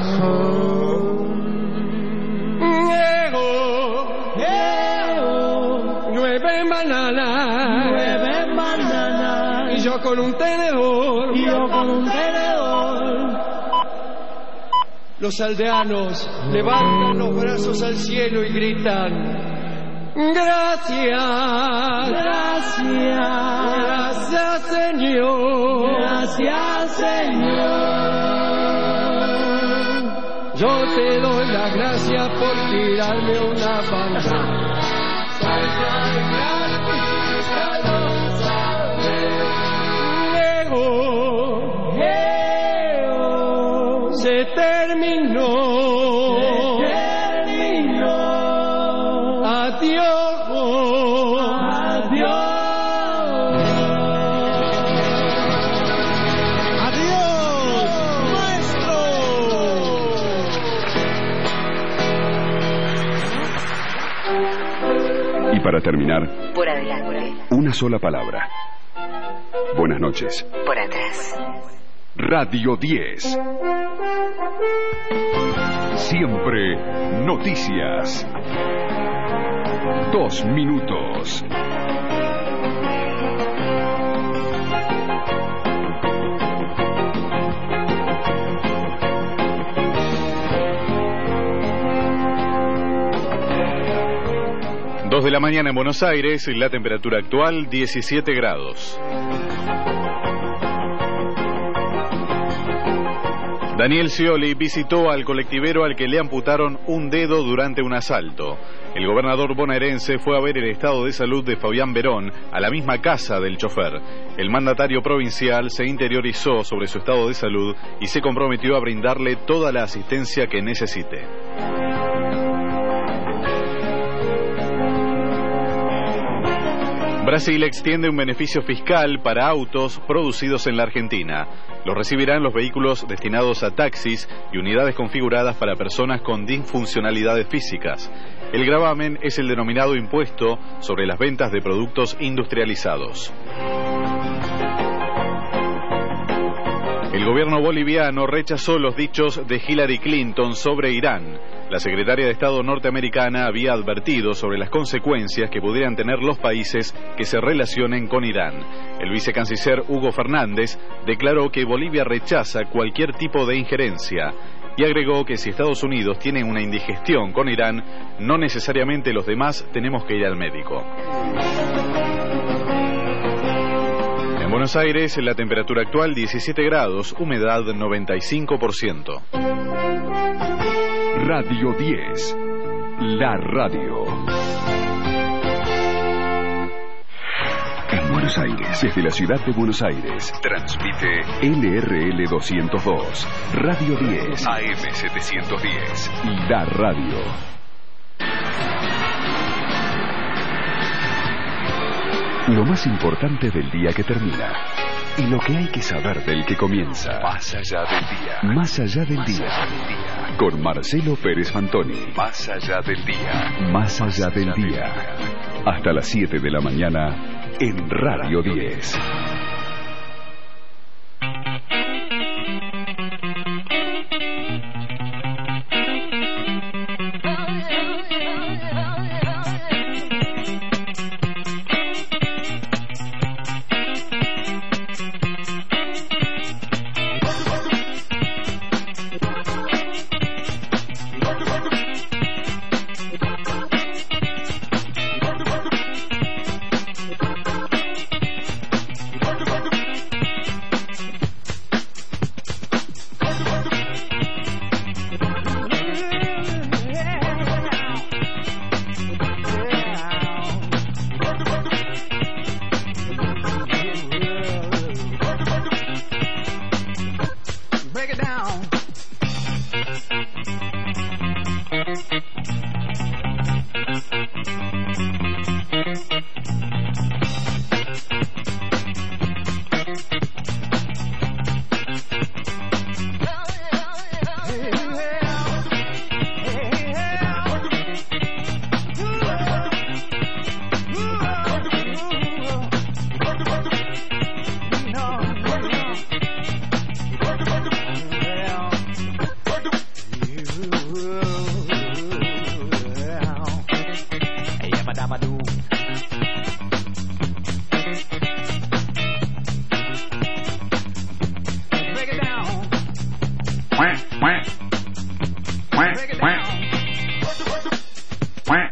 Nego, nego, nueve bananas, nueve bananas, y yo con un tenedor, y yo con un tenedor. Los aldeanos levantan los brazos al cielo y gritan: gracias, gracias, gracias Señor, gracias Señor. Yo te doy las gracias por tirarme una banana. Nego, nego, se terminó. Para terminar, Por adelante. una sola palabra. Buenas noches. Por atrás. Radio diez. Siempre noticias. Dos minutos. Dos de la mañana en Buenos Aires, la temperatura actual diecisiete grados. Daniel Scioli visitó al colectivero al que le amputaron un dedo durante un asalto. El gobernador bonaerense fue a ver el estado de salud de Fabián Verón a la misma casa del chofer. El mandatario provincial se interiorizó sobre su estado de salud y se comprometió a brindarle toda la asistencia que necesite. Brasil extiende un beneficio fiscal para autos producidos en la Argentina. Los recibirán los vehículos destinados a taxis y unidades configuradas para personas con disfuncionalidades físicas. El gravamen es el denominado impuesto sobre las ventas de productos industrializados. El gobierno boliviano rechazó los dichos de Hillary Clinton sobre Irán. La secretaria de Estado norteamericana había advertido sobre las consecuencias que pudieran tener los países que se relacionen con Irán. El vicecanciller Hugo Fernández declaró que Bolivia rechaza cualquier tipo de injerencia y agregó que si Estados Unidos tiene una indigestión con Irán, no necesariamente los demás tenemos que ir al médico. En Buenos Aires, la temperatura actual diecisiete grados, humedad noventa y cinco por ciento. Radio diez, la radio. En Buenos Aires, desde la ciudad de Buenos Aires, transmite L R L doscientos dos, Radio diez, A M setecientos diez, la radio. Lo más importante del día que termina y lo que hay que saber del que comienza. Más allá del día. Más allá del día. Con Marcelo Pérez Fantoni. Más allá del día. Más allá del día. Hasta las siete de la mañana en Radio diez. Dabba-doo.